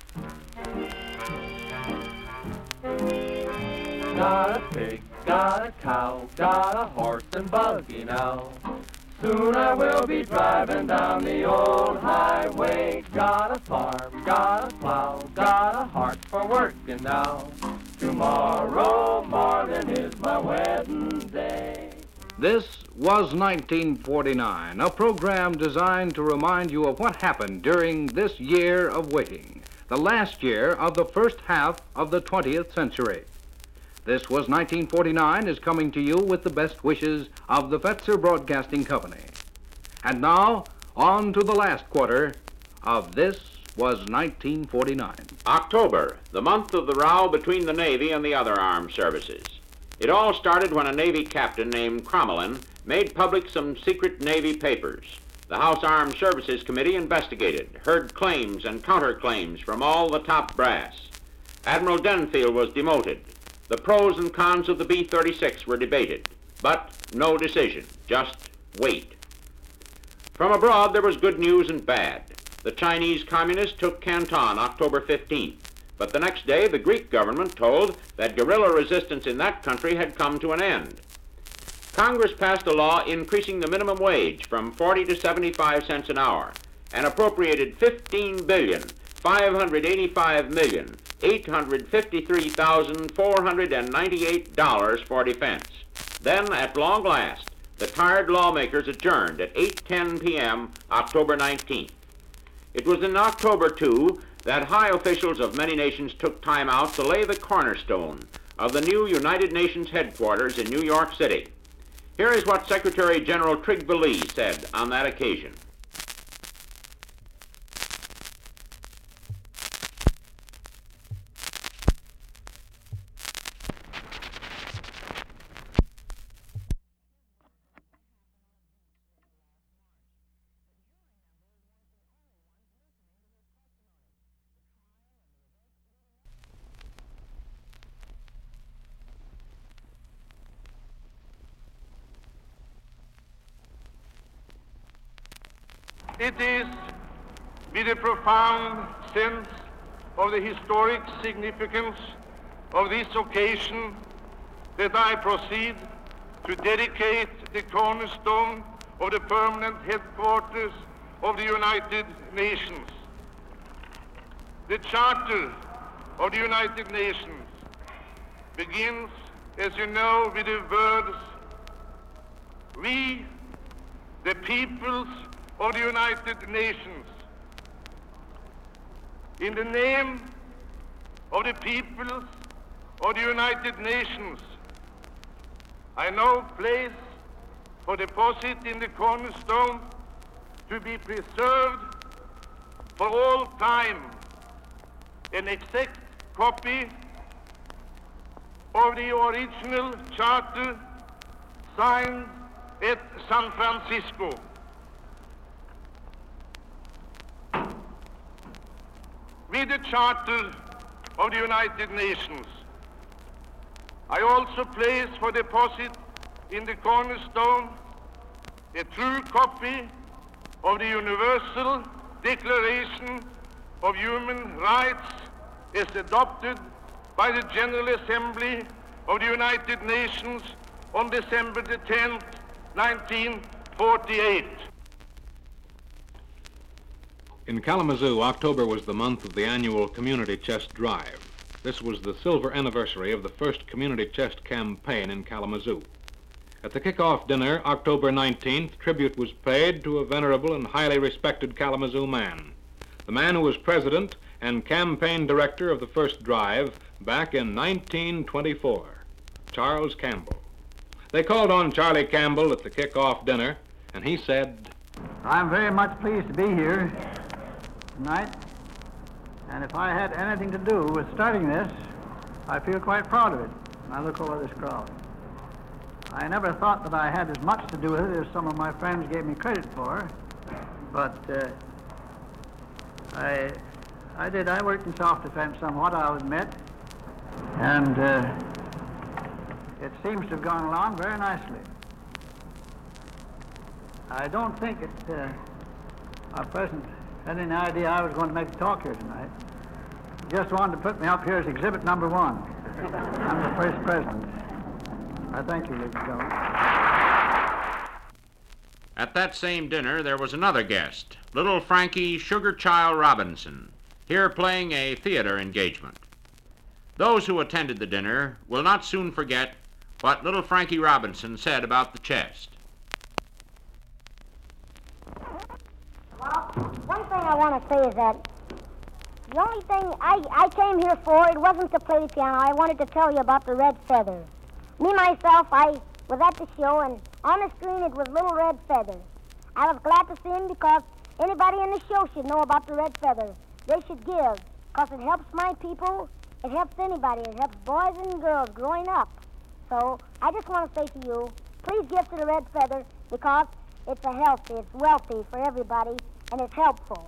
Got a pig, got a cow, got a horse and buggy now. Soon I will be driving down the old highway. Got a farm, got a plow, got a heart for working now. Tomorrow morning is my wedding day. This was nineteen forty-nine, a program designed to remind you of what happened during this year of waiting, the last year of the first half of the twentieth century. This Was nineteen forty-nine is coming to you with the best wishes of the Fetzer Broadcasting Company. And now, on to the last quarter of This Was nineteen forty-nine. October, the month of the row between the Navy and the other armed services. It all started when a Navy captain named Crommelin made public some secret Navy papers. The House Armed Services Committee investigated, heard claims and counterclaims from all the top brass. Admiral Denfield was demoted. The pros and cons of the B thirty-six were debated, but no decision, just wait. From abroad, there was good news and bad. The Chinese Communists took Canton October fifteenth, but the next day the Greek government told that guerrilla resistance in that country had come to an end. Congress passed a law increasing the minimum wage from forty to seventy-five cents an hour and appropriated fifteen billion, five hundred eighty-five million, eight hundred fifty-three thousand, four hundred ninety-eight dollars for defense. Then, at long last, the tired lawmakers adjourned at eight ten p m October nineteenth. It was in October, too, that high officials of many nations took time out to lay the cornerstone of the new United Nations headquarters in New York City. Here is what Secretary General Trygve said on that occasion. It is with a profound sense of the historic significance of this occasion that I proceed to dedicate the cornerstone of the permanent headquarters of the United Nations. The Charter of the United Nations begins, as you know, with the words, "We, the peoples of the United Nations, in the name of the peoples of the United Nations, I now place for deposit in the cornerstone to be preserved for all time an exact copy of the original charter signed at San Francisco. With the Charter of the United Nations, I also place for deposit in the cornerstone a true copy of the Universal Declaration of Human Rights as adopted by the General Assembly of the United Nations on December the tenth, nineteen forty-eight. In Kalamazoo, October was the month of the annual Community Chest Drive. This was the silver anniversary of the first Community Chest campaign in Kalamazoo. At the kickoff dinner, October nineteenth, tribute was paid to a venerable and highly respected Kalamazoo man, the man who was president and campaign director of the first drive back in nineteen twenty-four, Charles Campbell. They called on Charlie Campbell at the kickoff dinner, and he said, I'm very much pleased to be here tonight, and if I had anything to do with starting this, I feel quite proud of it. I look over this crowd. I never thought that I had as much to do with it as some of my friends gave me credit for, but uh, I, I did. I worked in self-defense somewhat, I'll admit, and uh, it seems to have gone along very nicely. I don't think it, uh, our president had any idea I was going to make a talk here tonight. He just wanted to put me up here as exhibit number one. I'm the first president. I thank you, ladies and gentlemen. At that same dinner, there was another guest, little Frankie Sugar Child Robinson, here playing a theater engagement. Those who attended the dinner will not soon forget what little Frankie Robinson said about the chest. Well, one thing I want to say is that the only thing I, I came here for, it wasn't to play the piano. I wanted to tell you about the Red Feather. Me, myself, I was at the show, and on the screen it was Little Red Feather. I was glad to see him because anybody in the show should know about the Red Feather. They should give, because it helps my people, it helps anybody. It helps boys and girls growing up. So I just want to say to you, please give to the Red Feather because it's a healthy, it's wealthy for everybody, and it's helpful.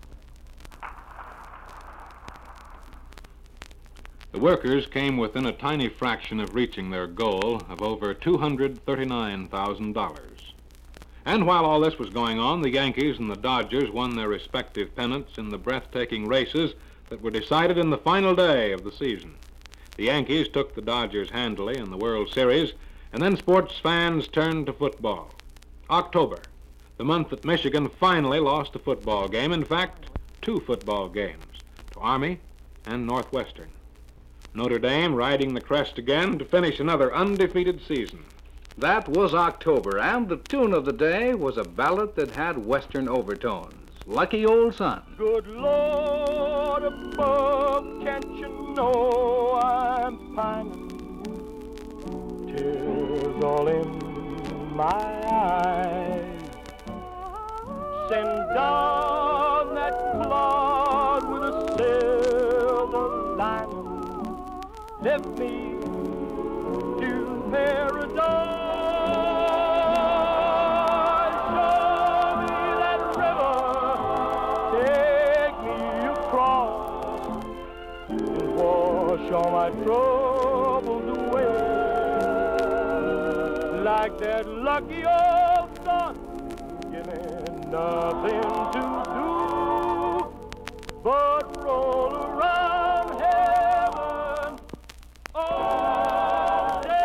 The workers came within a tiny fraction of reaching their goal of over two hundred thirty-nine thousand dollars. And while all this was going on, the Yankees and the Dodgers won their respective pennants in the breathtaking races that were decided in the final day of the season. The Yankees took the Dodgers handily in the World Series, and then sports fans turned to football. October, the month that Michigan finally lost a football game, in fact, two football games, to Army and Northwestern. Notre Dame riding the crest again to finish another undefeated season. That was October, and the tune of the day was a ballad that had Western overtones. Lucky Old Son. Good Lord above, can't you know I'm pining? Tears all in my eyes. Send down that cloud with a silver lining. Let me to paradise. Show me that river. Take me across and wash all my troubles away. Like that lucky old sun, giving nothing to do but roll around heaven all day.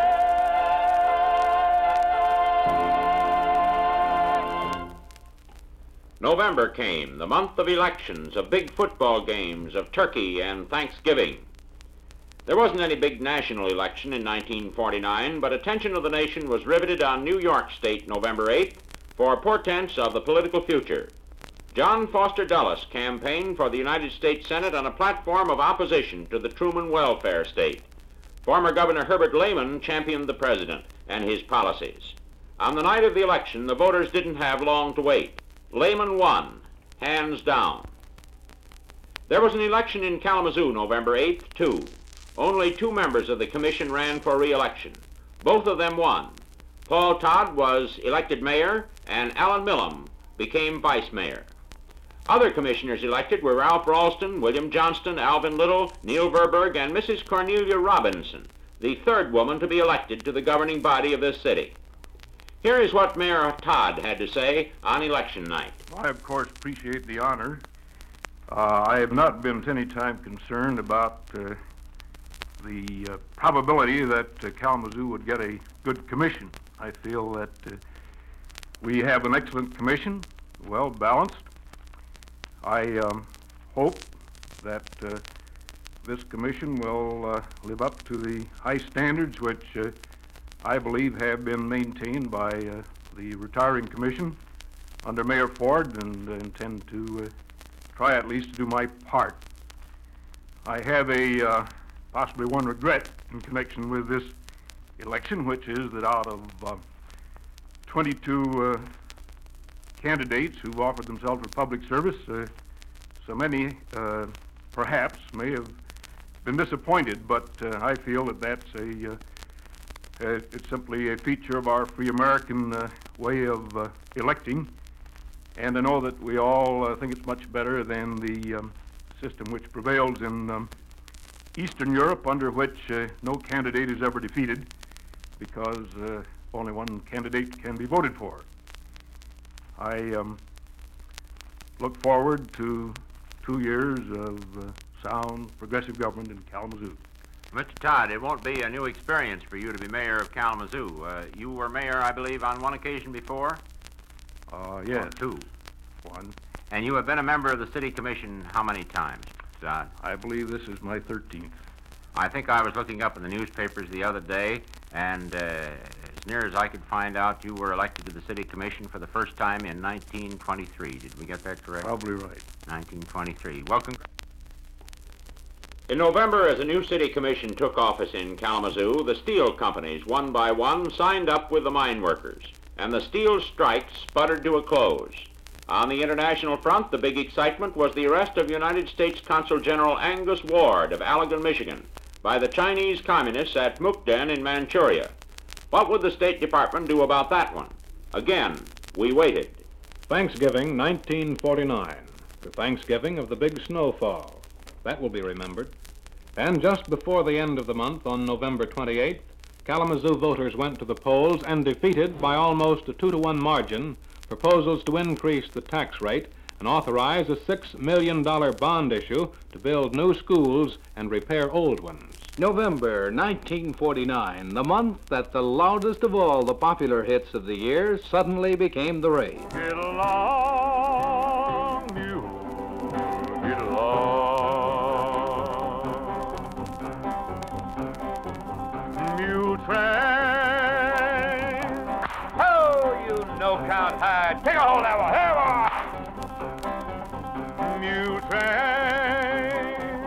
November came, the month of elections, of big football games, of turkey and Thanksgiving. There wasn't any big national election in nineteen forty-nine, but attention of the nation was riveted on New York State November eighth for portents of the political future. John Foster Dulles campaigned for the United States Senate on a platform of opposition to the Truman welfare state. Former Governor Herbert Lehman championed the president and his policies. On the night of the election, the voters didn't have long to wait. Lehman won, hands down. There was an election in Kalamazoo November eighth, too. Only two members of the commission ran for re-election. Both of them won. Paul Todd was elected mayor, and Alan Millam became vice mayor. Other commissioners elected were Ralph Ralston, William Johnston, Alvin Little, Neil Verberg, and Missus Cornelia Robinson, the third woman to be elected to the governing body of this city. Here is what Mayor Todd had to say on election night. I, of course, appreciate the honor. Uh, I have not been at any time concerned about uh, the uh, probability that uh, Kalamazoo would get a good commission. I feel that uh, we have an excellent commission, well balanced. I um, hope that uh, this commission will uh, live up to the high standards which uh, I believe have been maintained by uh, the retiring commission under Mayor Ford, and uh, intend to uh, try at least to do my part. I have a uh, possibly one regret in connection with this election, which is that out of uh, twenty-two uh, candidates who've offered themselves for public service, uh, so many uh, perhaps may have been disappointed, but uh, I feel that that's a, uh, uh, it's simply a feature of our free American uh, way of uh, electing, and I know that we all uh, think it's much better than the um, system which prevails in um, Eastern Europe, under which uh, no candidate is ever defeated because uh, only one candidate can be voted for. I um, look forward to two years of uh, sound, progressive government in Kalamazoo. Mister Todd, it won't be a new experience for you to be mayor of Kalamazoo. Uh, you were mayor, I believe, on one occasion before? Uh, yes. Or two. One. And you have been a member of the city commission how many times, Mister Todd? I believe this is my thirteenth. I think I was looking up in the newspapers the other day, and uh, as near as I could find out, you were elected to the city commission for the first time in nineteen twenty-three. Did we get that correct? Probably right. nineteen twenty-three. Welcome. In November, as a new city commission took office in Kalamazoo, the steel companies, one by one, signed up with the mine workers, and the steel strike sputtered to a close. On the international front, the big excitement was the arrest of United States Consul General Angus Ward of Allegan, Michigan, by the Chinese communists at Mukden in Manchuria. What would the State Department do about that one? Again, we waited. Thanksgiving, nineteen forty-nine, the Thanksgiving of the big snowfall. That will be remembered. And just before the end of the month, on November twenty-eighth, Kalamazoo voters went to the polls and defeated by almost a two to one margin proposals to increase the tax rate and authorize a six million dollar bond issue to build new schools and repair old ones. November nineteen forty-nine, the month that the loudest of all the popular hits of the year suddenly became the rage. Get along, mule, get along. Mule train. Oh, you no-count hide. Take a hold of that one. Here, Mule train.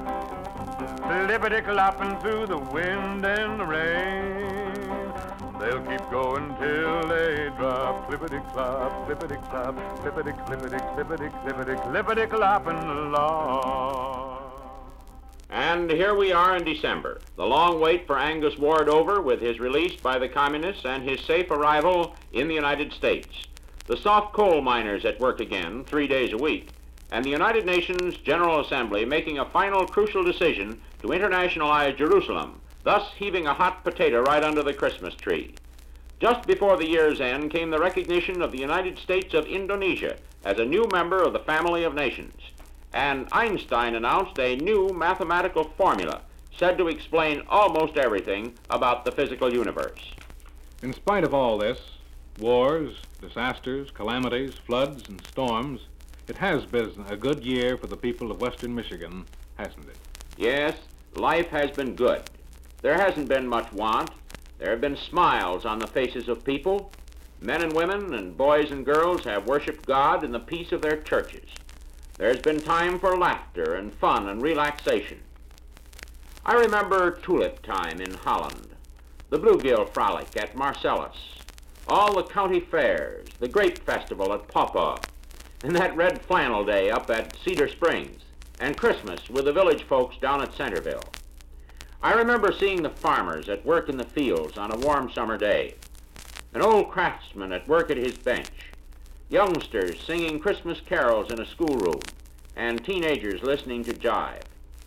Flippity-clopping through the wind and the rain. They'll keep going till they drop. Clippity-clop, clippity-clop, clippity-clippity, clippity-clippity, clippity-clopping along. And here we are in December, the long wait for Angus Ward over with his release by the communists and his safe arrival in the United States. The soft coal miners at work again, three days a week, and the United Nations General Assembly making a final crucial decision to internationalize Jerusalem, thus heaving a hot potato right under the Christmas tree. Just before the year's end came the recognition of the United States of Indonesia as a new member of the family of nations. And Einstein announced a new mathematical formula said to explain almost everything about the physical universe. In spite of all this, wars, disasters, calamities, floods, and storms, it has been a good year for the people of western Michigan, hasn't it? Yes, life has been good. There hasn't been much want. There have been smiles on the faces of people. Men and women and boys and girls have worshiped God in the peace of their churches. There's been time for laughter and fun and relaxation. I remember tulip time in Holland, the bluegill frolic at Marcellus, all the county fairs, the grape festival at Pawpaw, and that red flannel day up at Cedar Springs, and Christmas with the village folks down at Centerville. I remember seeing the farmers at work in the fields on a warm summer day, an old craftsman at work at his bench, youngsters singing Christmas carols in a schoolroom, and teenagers listening to jive.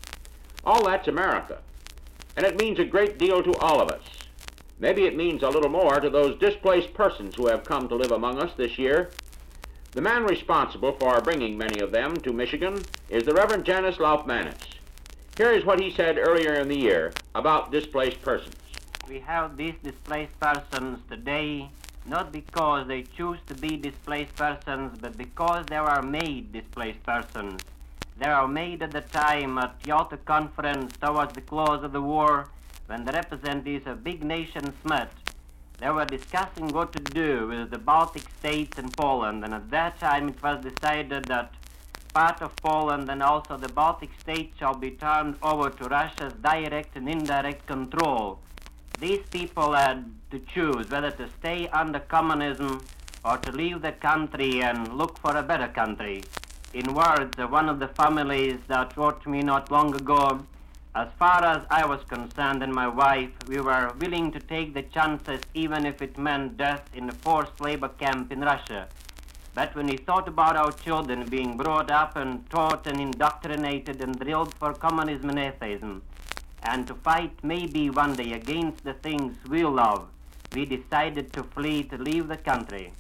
All that's America, and it means a great deal to all of us. Maybe it means a little more to those displaced persons who have come to live among us this year. The man responsible for bringing many of them to Michigan is the Reverend Janus Laufmanis. Here is what he said earlier in the year about displaced persons. We have these displaced persons today not because they choose to be displaced persons, but because they were made displaced persons. They were made at the time at Kyoto Conference towards the close of the war, when the representatives of big nations met. They were discussing what to do with the Baltic states and Poland, and at that time it was decided that part of Poland and also the Baltic states shall be turned over to Russia's direct and indirect control. These people had to choose whether to stay under communism or to leave the country and look for a better country. In words of one of the families that wrote to me not long ago, as far as I was concerned and my wife, we were willing to take the chances even if it meant death in a forced labor camp in Russia. But when we thought about our children being brought up and taught and indoctrinated and drilled for communism and atheism, and to fight maybe one day against the things we love, we decided to flee, to leave the country.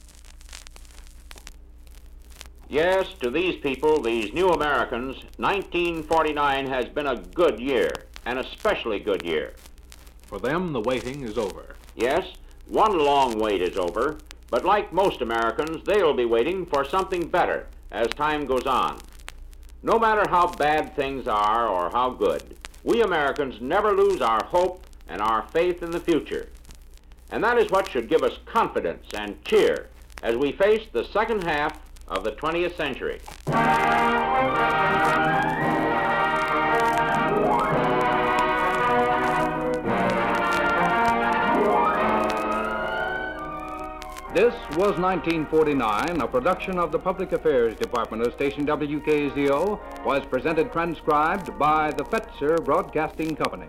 Yes, to these people, these new Americans, nineteen forty-nine has been a good year, an especially good year. For them, the waiting is over. Yes, one long wait is over, but like most Americans, they'll be waiting for something better as time goes on. No matter how bad things are or how good, we Americans never lose our hope and our faith in the future. And that is what should give us confidence and cheer as we face the second half of the twentieth century. This was nineteen forty-nine, a production of the Public Affairs Department of station W K Z O, was presented transcribed by the Fetzer Broadcasting Company.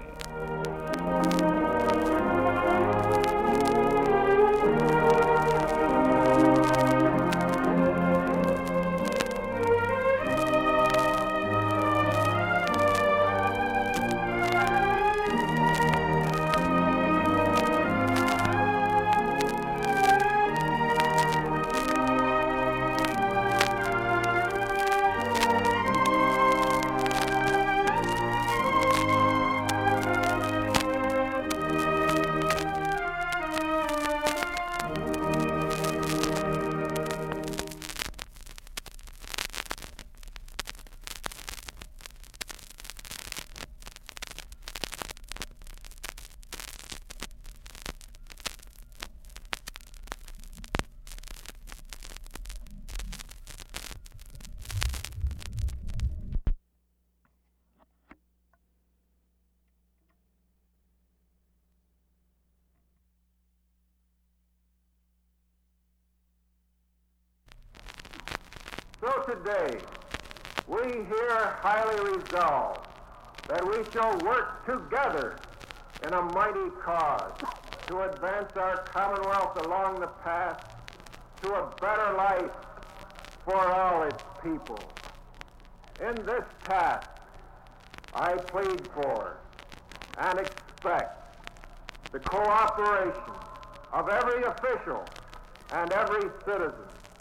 So today, we here highly resolve that we shall work together in a mighty cause to advance our Commonwealth along the path to a better life for all its people. In this task, I plead for and expect the cooperation of every official and every citizen.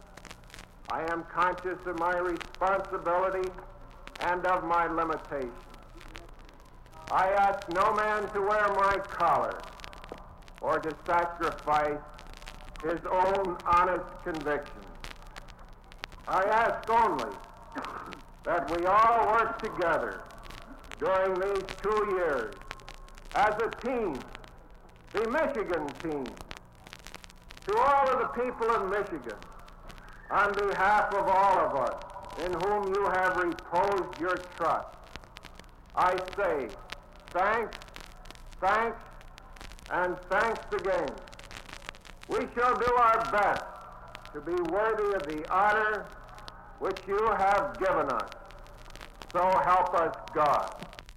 I am conscious of my responsibility and of my limitations. I ask no man to wear my collar or to sacrifice his own honest convictions. I ask only that we all work together during these two years as a team, the Michigan team. To all of the people of Michigan, on behalf of all of us in whom you have reposed your trust, I say thanks, thanks, and thanks again. We shall do our best to be worthy of the honor which you have given us. So help us God.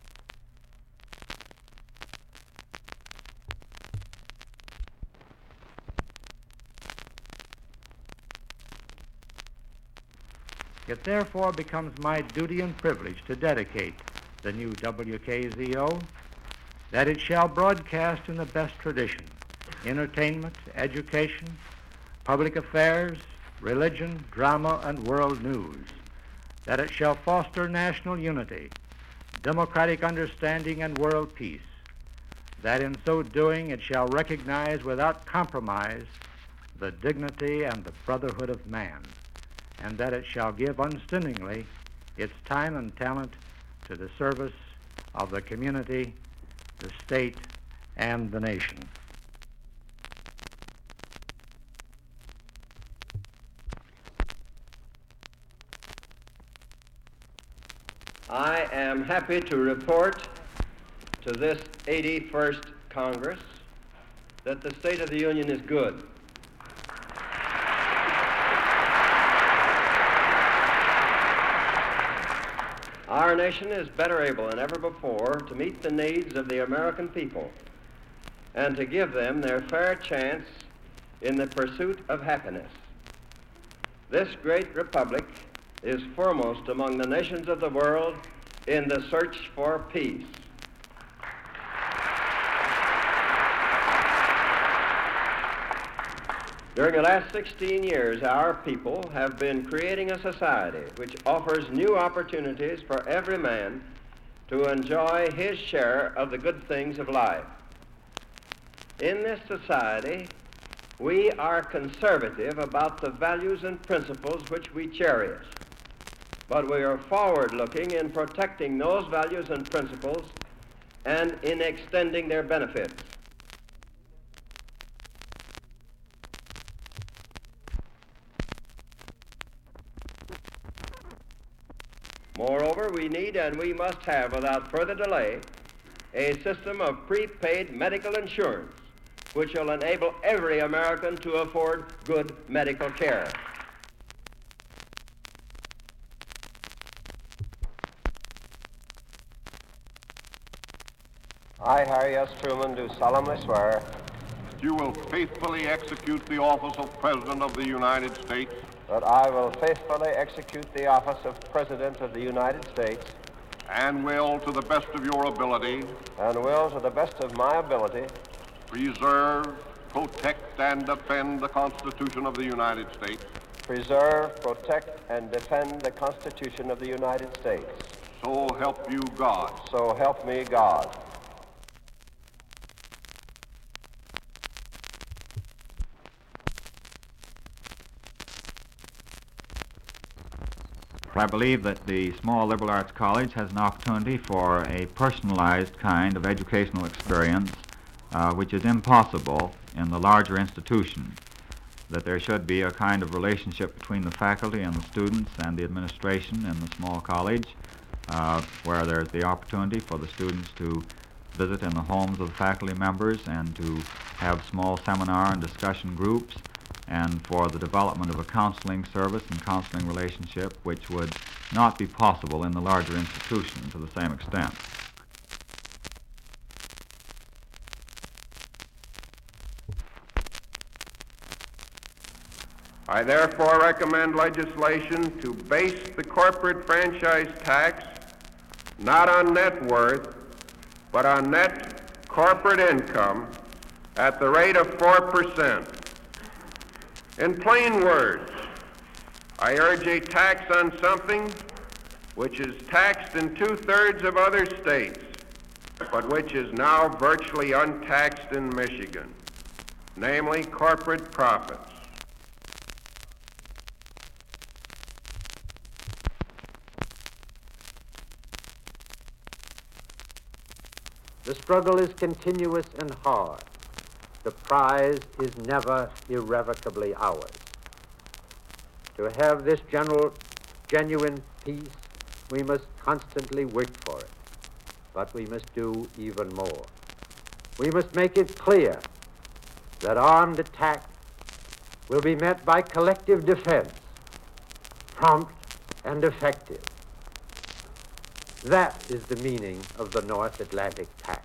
It therefore becomes my duty and privilege to dedicate the new W K Z O, that it shall broadcast in the best tradition, entertainment, education, public affairs, religion, drama, and world news, that it shall foster national unity, democratic understanding, and world peace, that in so doing it shall recognize without compromise the dignity and the brotherhood of man, and that it shall give unstintingly its time and talent to the service of the community, the state, and the nation. I am happy to report to this eighty-first Congress that the State of the Union is good. Our nation is better able than ever before to meet the needs of the American people and to give them their fair chance in the pursuit of happiness. This great republic is foremost among the nations of the world in the search for peace. During the last sixteen years, our people have been creating a society which offers new opportunities for every man to enjoy his share of the good things of life. In this society, we are conservative about the values and principles which we cherish, but we are forward-looking in protecting those values and principles and in extending their benefits. Moreover, we need and we must have, without further delay, a system of prepaid medical insurance which will enable every American to afford good medical care. I, Harry S. Truman, do solemnly swear that you will faithfully execute the office of President of the United States, that I will faithfully execute the office of President of the United States, and will, to the best of your ability, and will, to the best of my ability, preserve, protect, and defend the Constitution of the United States, preserve, protect, and defend the Constitution of the United States. So help you God. So help me God. I believe that the small liberal arts college has an opportunity for a personalized kind of educational experience uh, which is impossible in the larger institution. That there should be a kind of relationship between the faculty and the students and the administration in the small college uh, where there's the opportunity for the students to visit in the homes of the faculty members and to have small seminar and discussion groups, and for the development of a counseling service and counseling relationship which would not be possible in the larger institution to the same extent. I therefore recommend legislation to base the corporate franchise tax not on net worth, but on net corporate income at the rate of four percent. In plain words, I urge a tax on something which is taxed in two-thirds of other states, but which is now virtually untaxed in Michigan, namely corporate profits. The struggle is continuous and hard. The prize is never irrevocably ours. To have this general, genuine peace, we must constantly work for it. But we must do even more. We must make it clear that armed attack will be met by collective defense, prompt and effective. That is the meaning of the North Atlantic Pact.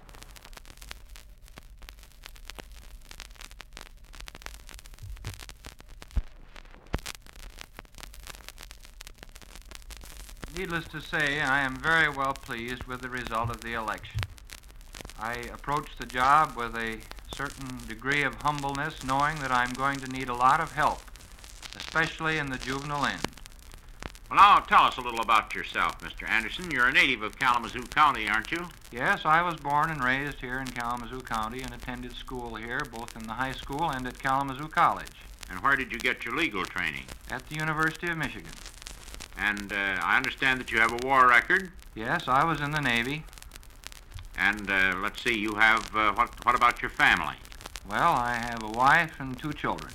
Needless to say, I am very well pleased with the result of the election. I approached the job with a certain degree of humbleness, knowing that I'm going to need a lot of help, especially in the juvenile end. Well, now, tell us a little about yourself, Mister Anderson. You're a native of Kalamazoo County, aren't you? Yes, I was born and raised here in Kalamazoo County and attended school here, both in the high school and at Kalamazoo College. And where did you get your legal training? At the University of Michigan. And uh, I understand that you have a war record? Yes, I was in the Navy. And uh, let's see, you have, uh, what, what about your family? Well, I have a wife and two children.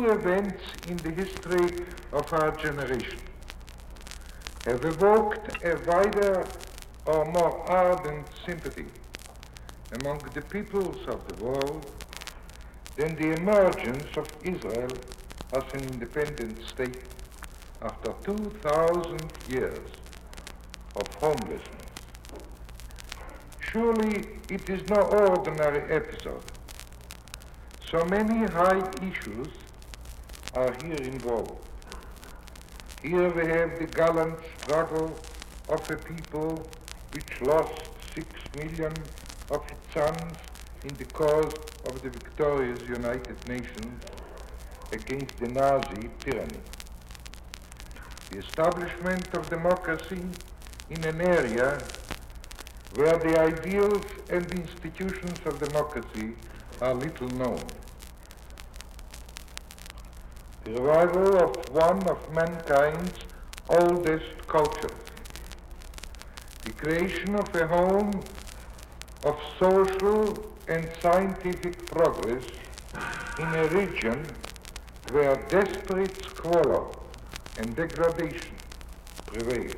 events in the history of our generation have evoked a wider or more ardent sympathy among the peoples of the world than the emergence of Israel as an independent state after two thousand years of homelessness. Surely it is no ordinary episode. So many high issues are here involved. Here we have the gallant struggle of a people which lost six million of its sons in the cause of the victorious United Nations against the Nazi tyranny. The establishment of democracy in an area where the ideals and institutions of democracy are little known. The revival of one of mankind's oldest cultures. The creation of a home of social and scientific progress in a region where desperate squalor and degradation prevail.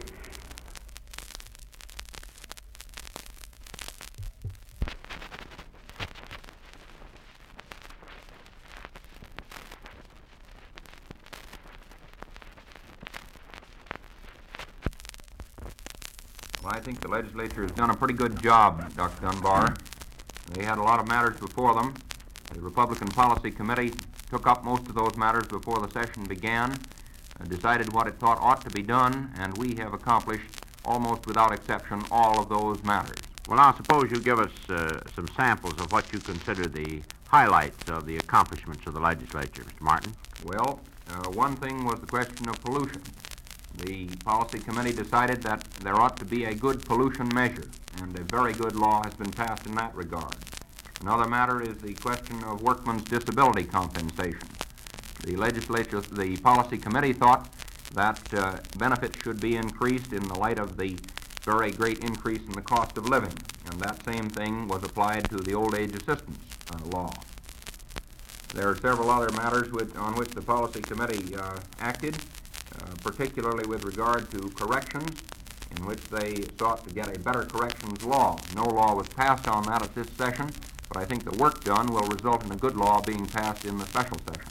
Well, I think the legislature has done a pretty good job, Doctor Dunbar. They had a lot of matters before them. The Republican Policy Committee took up most of those matters before the session began, uh, decided what it thought ought to be done, and we have accomplished, almost without exception, all of those matters. Well, now, suppose you give us uh, some samples of what you consider the highlights of the accomplishments of the legislature, Mister Martin. Well, uh, one thing was the question of pollution. The Policy Committee decided that there ought to be a good pollution measure, and a very good law has been passed in that regard. Another matter is the question of workmen's disability compensation. The legislature, the Policy Committee thought that uh, benefits should be increased in the light of the very great increase in the cost of living, and that same thing was applied to the old age assistance uh, law. There are several other matters with, on which the Policy Committee uh, acted, uh, particularly with regard to corrections, in which they sought to get a better corrections law. No law was passed on that at this session, but I think the work done will result in a good law being passed in the special session.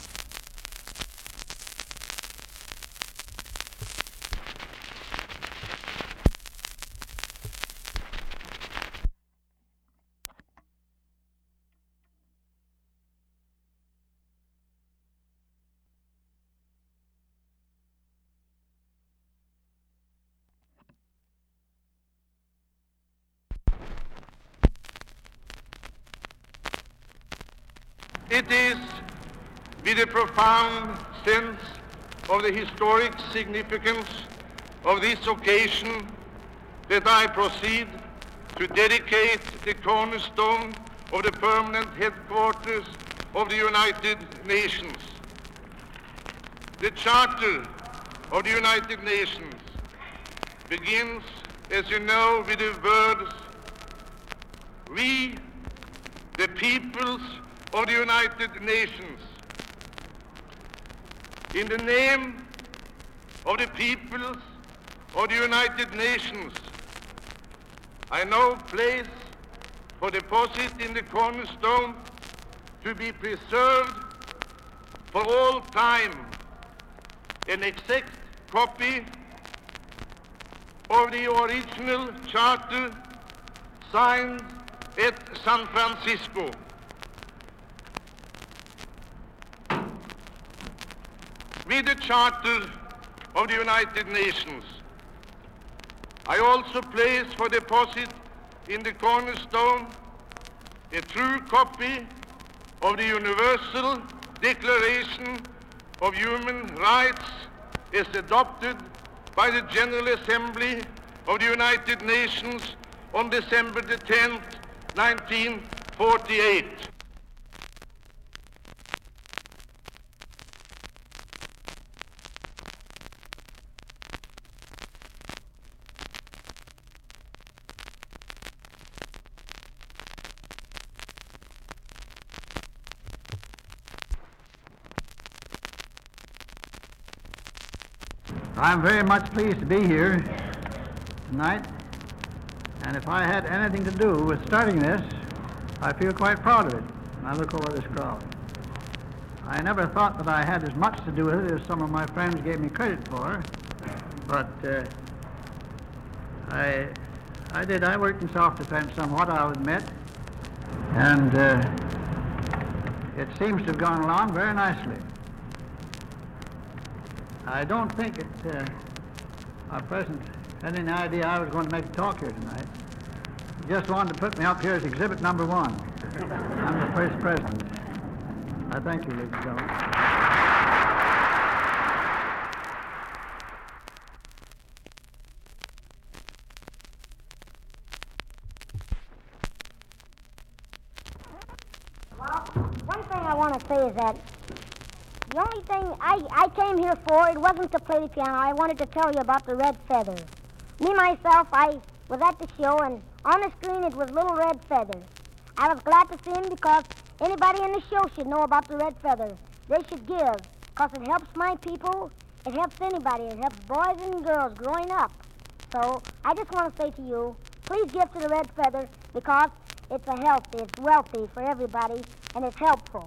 It is with a profound sense of the historic significance of this occasion that I proceed to dedicate the cornerstone of the permanent headquarters of the United Nations. The Charter of the United Nations begins, as you know, with the words, "We, the peoples of the United Nations, in the name of the peoples of the United Nations, I now place for deposit in the cornerstone to be preserved for all time an exact copy of the original charter signed at San Francisco. With the Charter of the United Nations, I also place for deposit in the cornerstone a true copy of the Universal Declaration of Human Rights as adopted by the General Assembly of the United Nations on December the tenth, nineteen forty-eight. I'm very much pleased to be here tonight, and if I had anything to do with starting this, I feel quite proud of it. And I look over this crowd. I never thought that I had as much to do with it as some of my friends gave me credit for, but uh, I, I did. I worked in self-defense somewhat, I'll admit, and uh, it seems to have gone along very nicely. I don't think it, uh, our president had any idea I was going to make a talk here tonight. He just wanted to put me up here as exhibit number one. I'm the first president. I thank you, ladies and gentlemen. Well, one thing I want to say is that the only thing I, I came here for, it wasn't to play the piano. I wanted to tell you about the Red Feather. Me, myself, I was at the show, and on the screen it was Little Red Feather. I was glad to see him because anybody in the show should know about the Red Feather. They should give, because it helps my people. It helps anybody. It helps boys and girls growing up. So I just want to say to you, please give to the Red Feather because it's a healthy, it's wealthy for everybody, and it's helpful.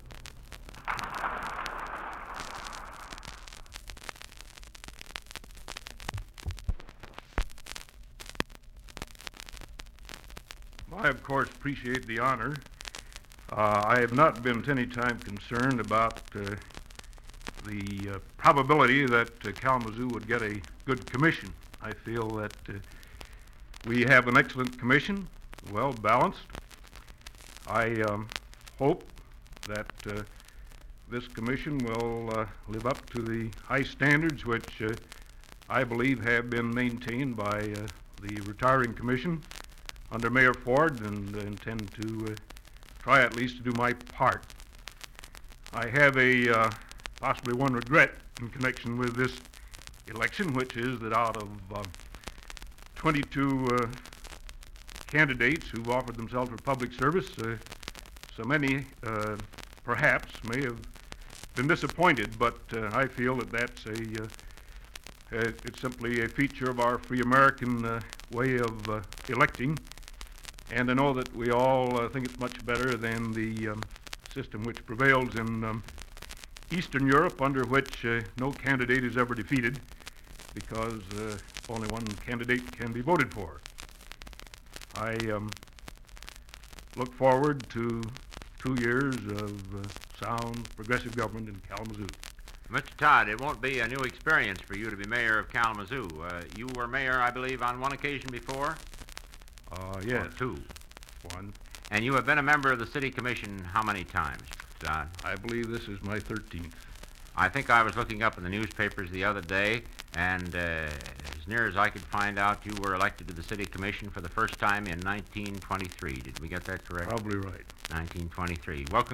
I, of course, appreciate the honor. Uh, I have not been at any time concerned about uh, the uh, probability that uh, Kalamazoo would get a good commission. I feel that uh, we have an excellent commission, well balanced. I um, hope that uh, this commission will uh, live up to the high standards which uh, I believe have been maintained by uh, the retiring commission under Mayor Ford, and uh, intend to uh, try at least to do my part. I have a uh, possibly one regret in connection with this election, which is that out of uh, twenty-two uh, candidates who've offered themselves for public service, uh, so many uh, perhaps may have been disappointed, but uh, I feel that that's a, uh, uh, it's simply a feature of our free American uh, way of uh, electing. And I know that we all uh, think it's much better than the um, system which prevails in um, Eastern Europe, under which uh, no candidate is ever defeated because uh, only one candidate can be voted for. I um, look forward to two years of uh, sound, progressive government in Kalamazoo. Mister Todd, it won't be a new experience for you to be mayor of Kalamazoo. Uh, you were mayor, I believe, on one occasion before? Uh, yes. Or two. One. And you have been a member of the city commission how many times, Todd? I believe this is my thirteenth. I think I was looking up in the newspapers the other day, and uh, as near as I could find out, you were elected to the city commission for the first time in nineteen twenty-three. Did we get that correct? Probably right. nineteen twenty-three. Welcome.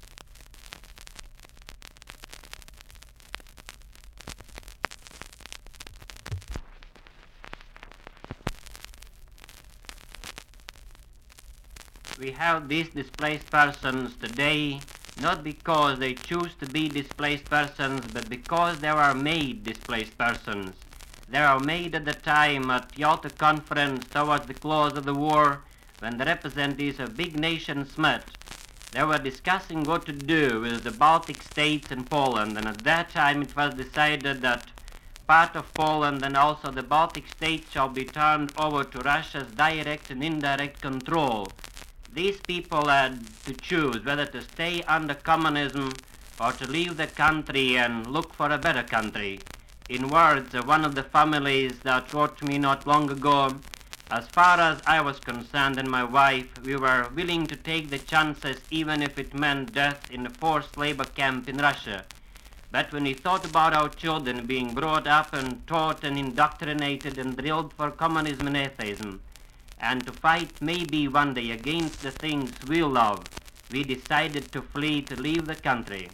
We have these displaced persons today not because they choose to be displaced persons, but because they were made displaced persons. They were made at the time at Yalta Conference towards the close of the war, when the representatives of big nations met. They were discussing what to do with the Baltic states and Poland, and at that time it was decided that part of Poland and also the Baltic states shall be turned over to Russia's direct and indirect control. These people had to choose whether to stay under communism or to leave the country and look for a better country. In words of one of the families that wrote to me not long ago, as far as I was concerned and my wife, we were willing to take the chances even if it meant death in a forced labor camp in Russia. But when we thought about our children being brought up and taught and indoctrinated and drilled for communism and atheism, and to fight maybe one day against the things we love, we decided to flee, to leave the country.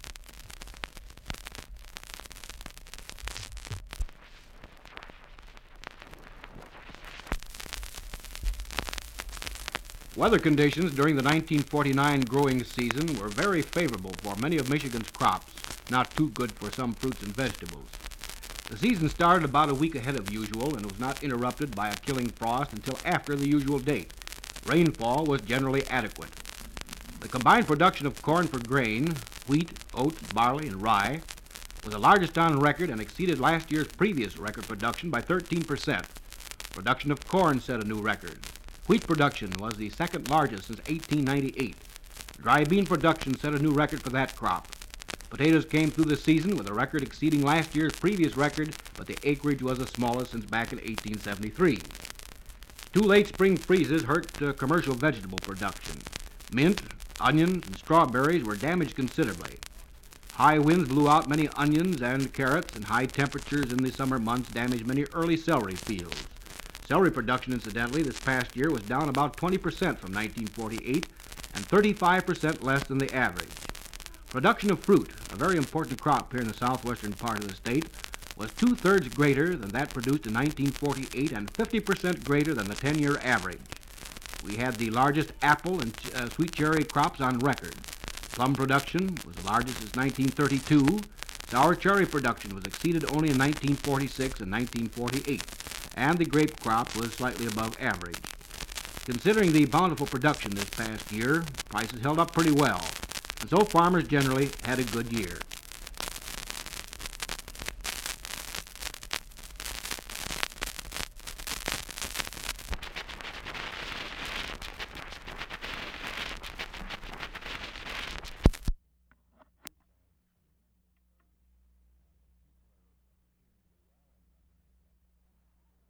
Weather conditions during the nineteen forty-nine growing season were very favorable for many of Michigan's crops, not too good for some fruits and vegetables. The season started about a week ahead of usual and was not interrupted by a killing frost until after the usual date. Rainfall was generally adequate. The combined production of corn for grain, wheat, oats, barley, and rye was the largest on record and exceeded last year's previous record production by thirteen percent. Production of corn set a new record. Wheat production was the second largest since eighteen ninety-eight. Dry bean production set a new record for that crop. Potatoes came through the season with a record exceeding last year's previous record, but the acreage was the smallest since back in eighteen seventy-three. Two late spring freezes hurt uh, commercial vegetable production. Mint, onions, and strawberries were damaged considerably. High winds blew out many onions and carrots, and high temperatures in the summer months damaged many early celery fields. Celery production, incidentally, this past year was down about twenty percent from nineteen forty-eight and thirty-five percent less than the average. Production of fruit, a very important crop here in the southwestern part of the state, was two-thirds greater than that produced in nineteen forty-eight and fifty percent greater than the ten-year average. We had the largest apple and uh, sweet cherry crops on record. Plum production was the largest since nineteen thirty-two. Sour cherry production was exceeded only in nineteen forty-six and nineteen forty-eight, and the grape crop was slightly above average. Considering the bountiful production this past year, prices held up pretty well, and so farmers generally had a good year.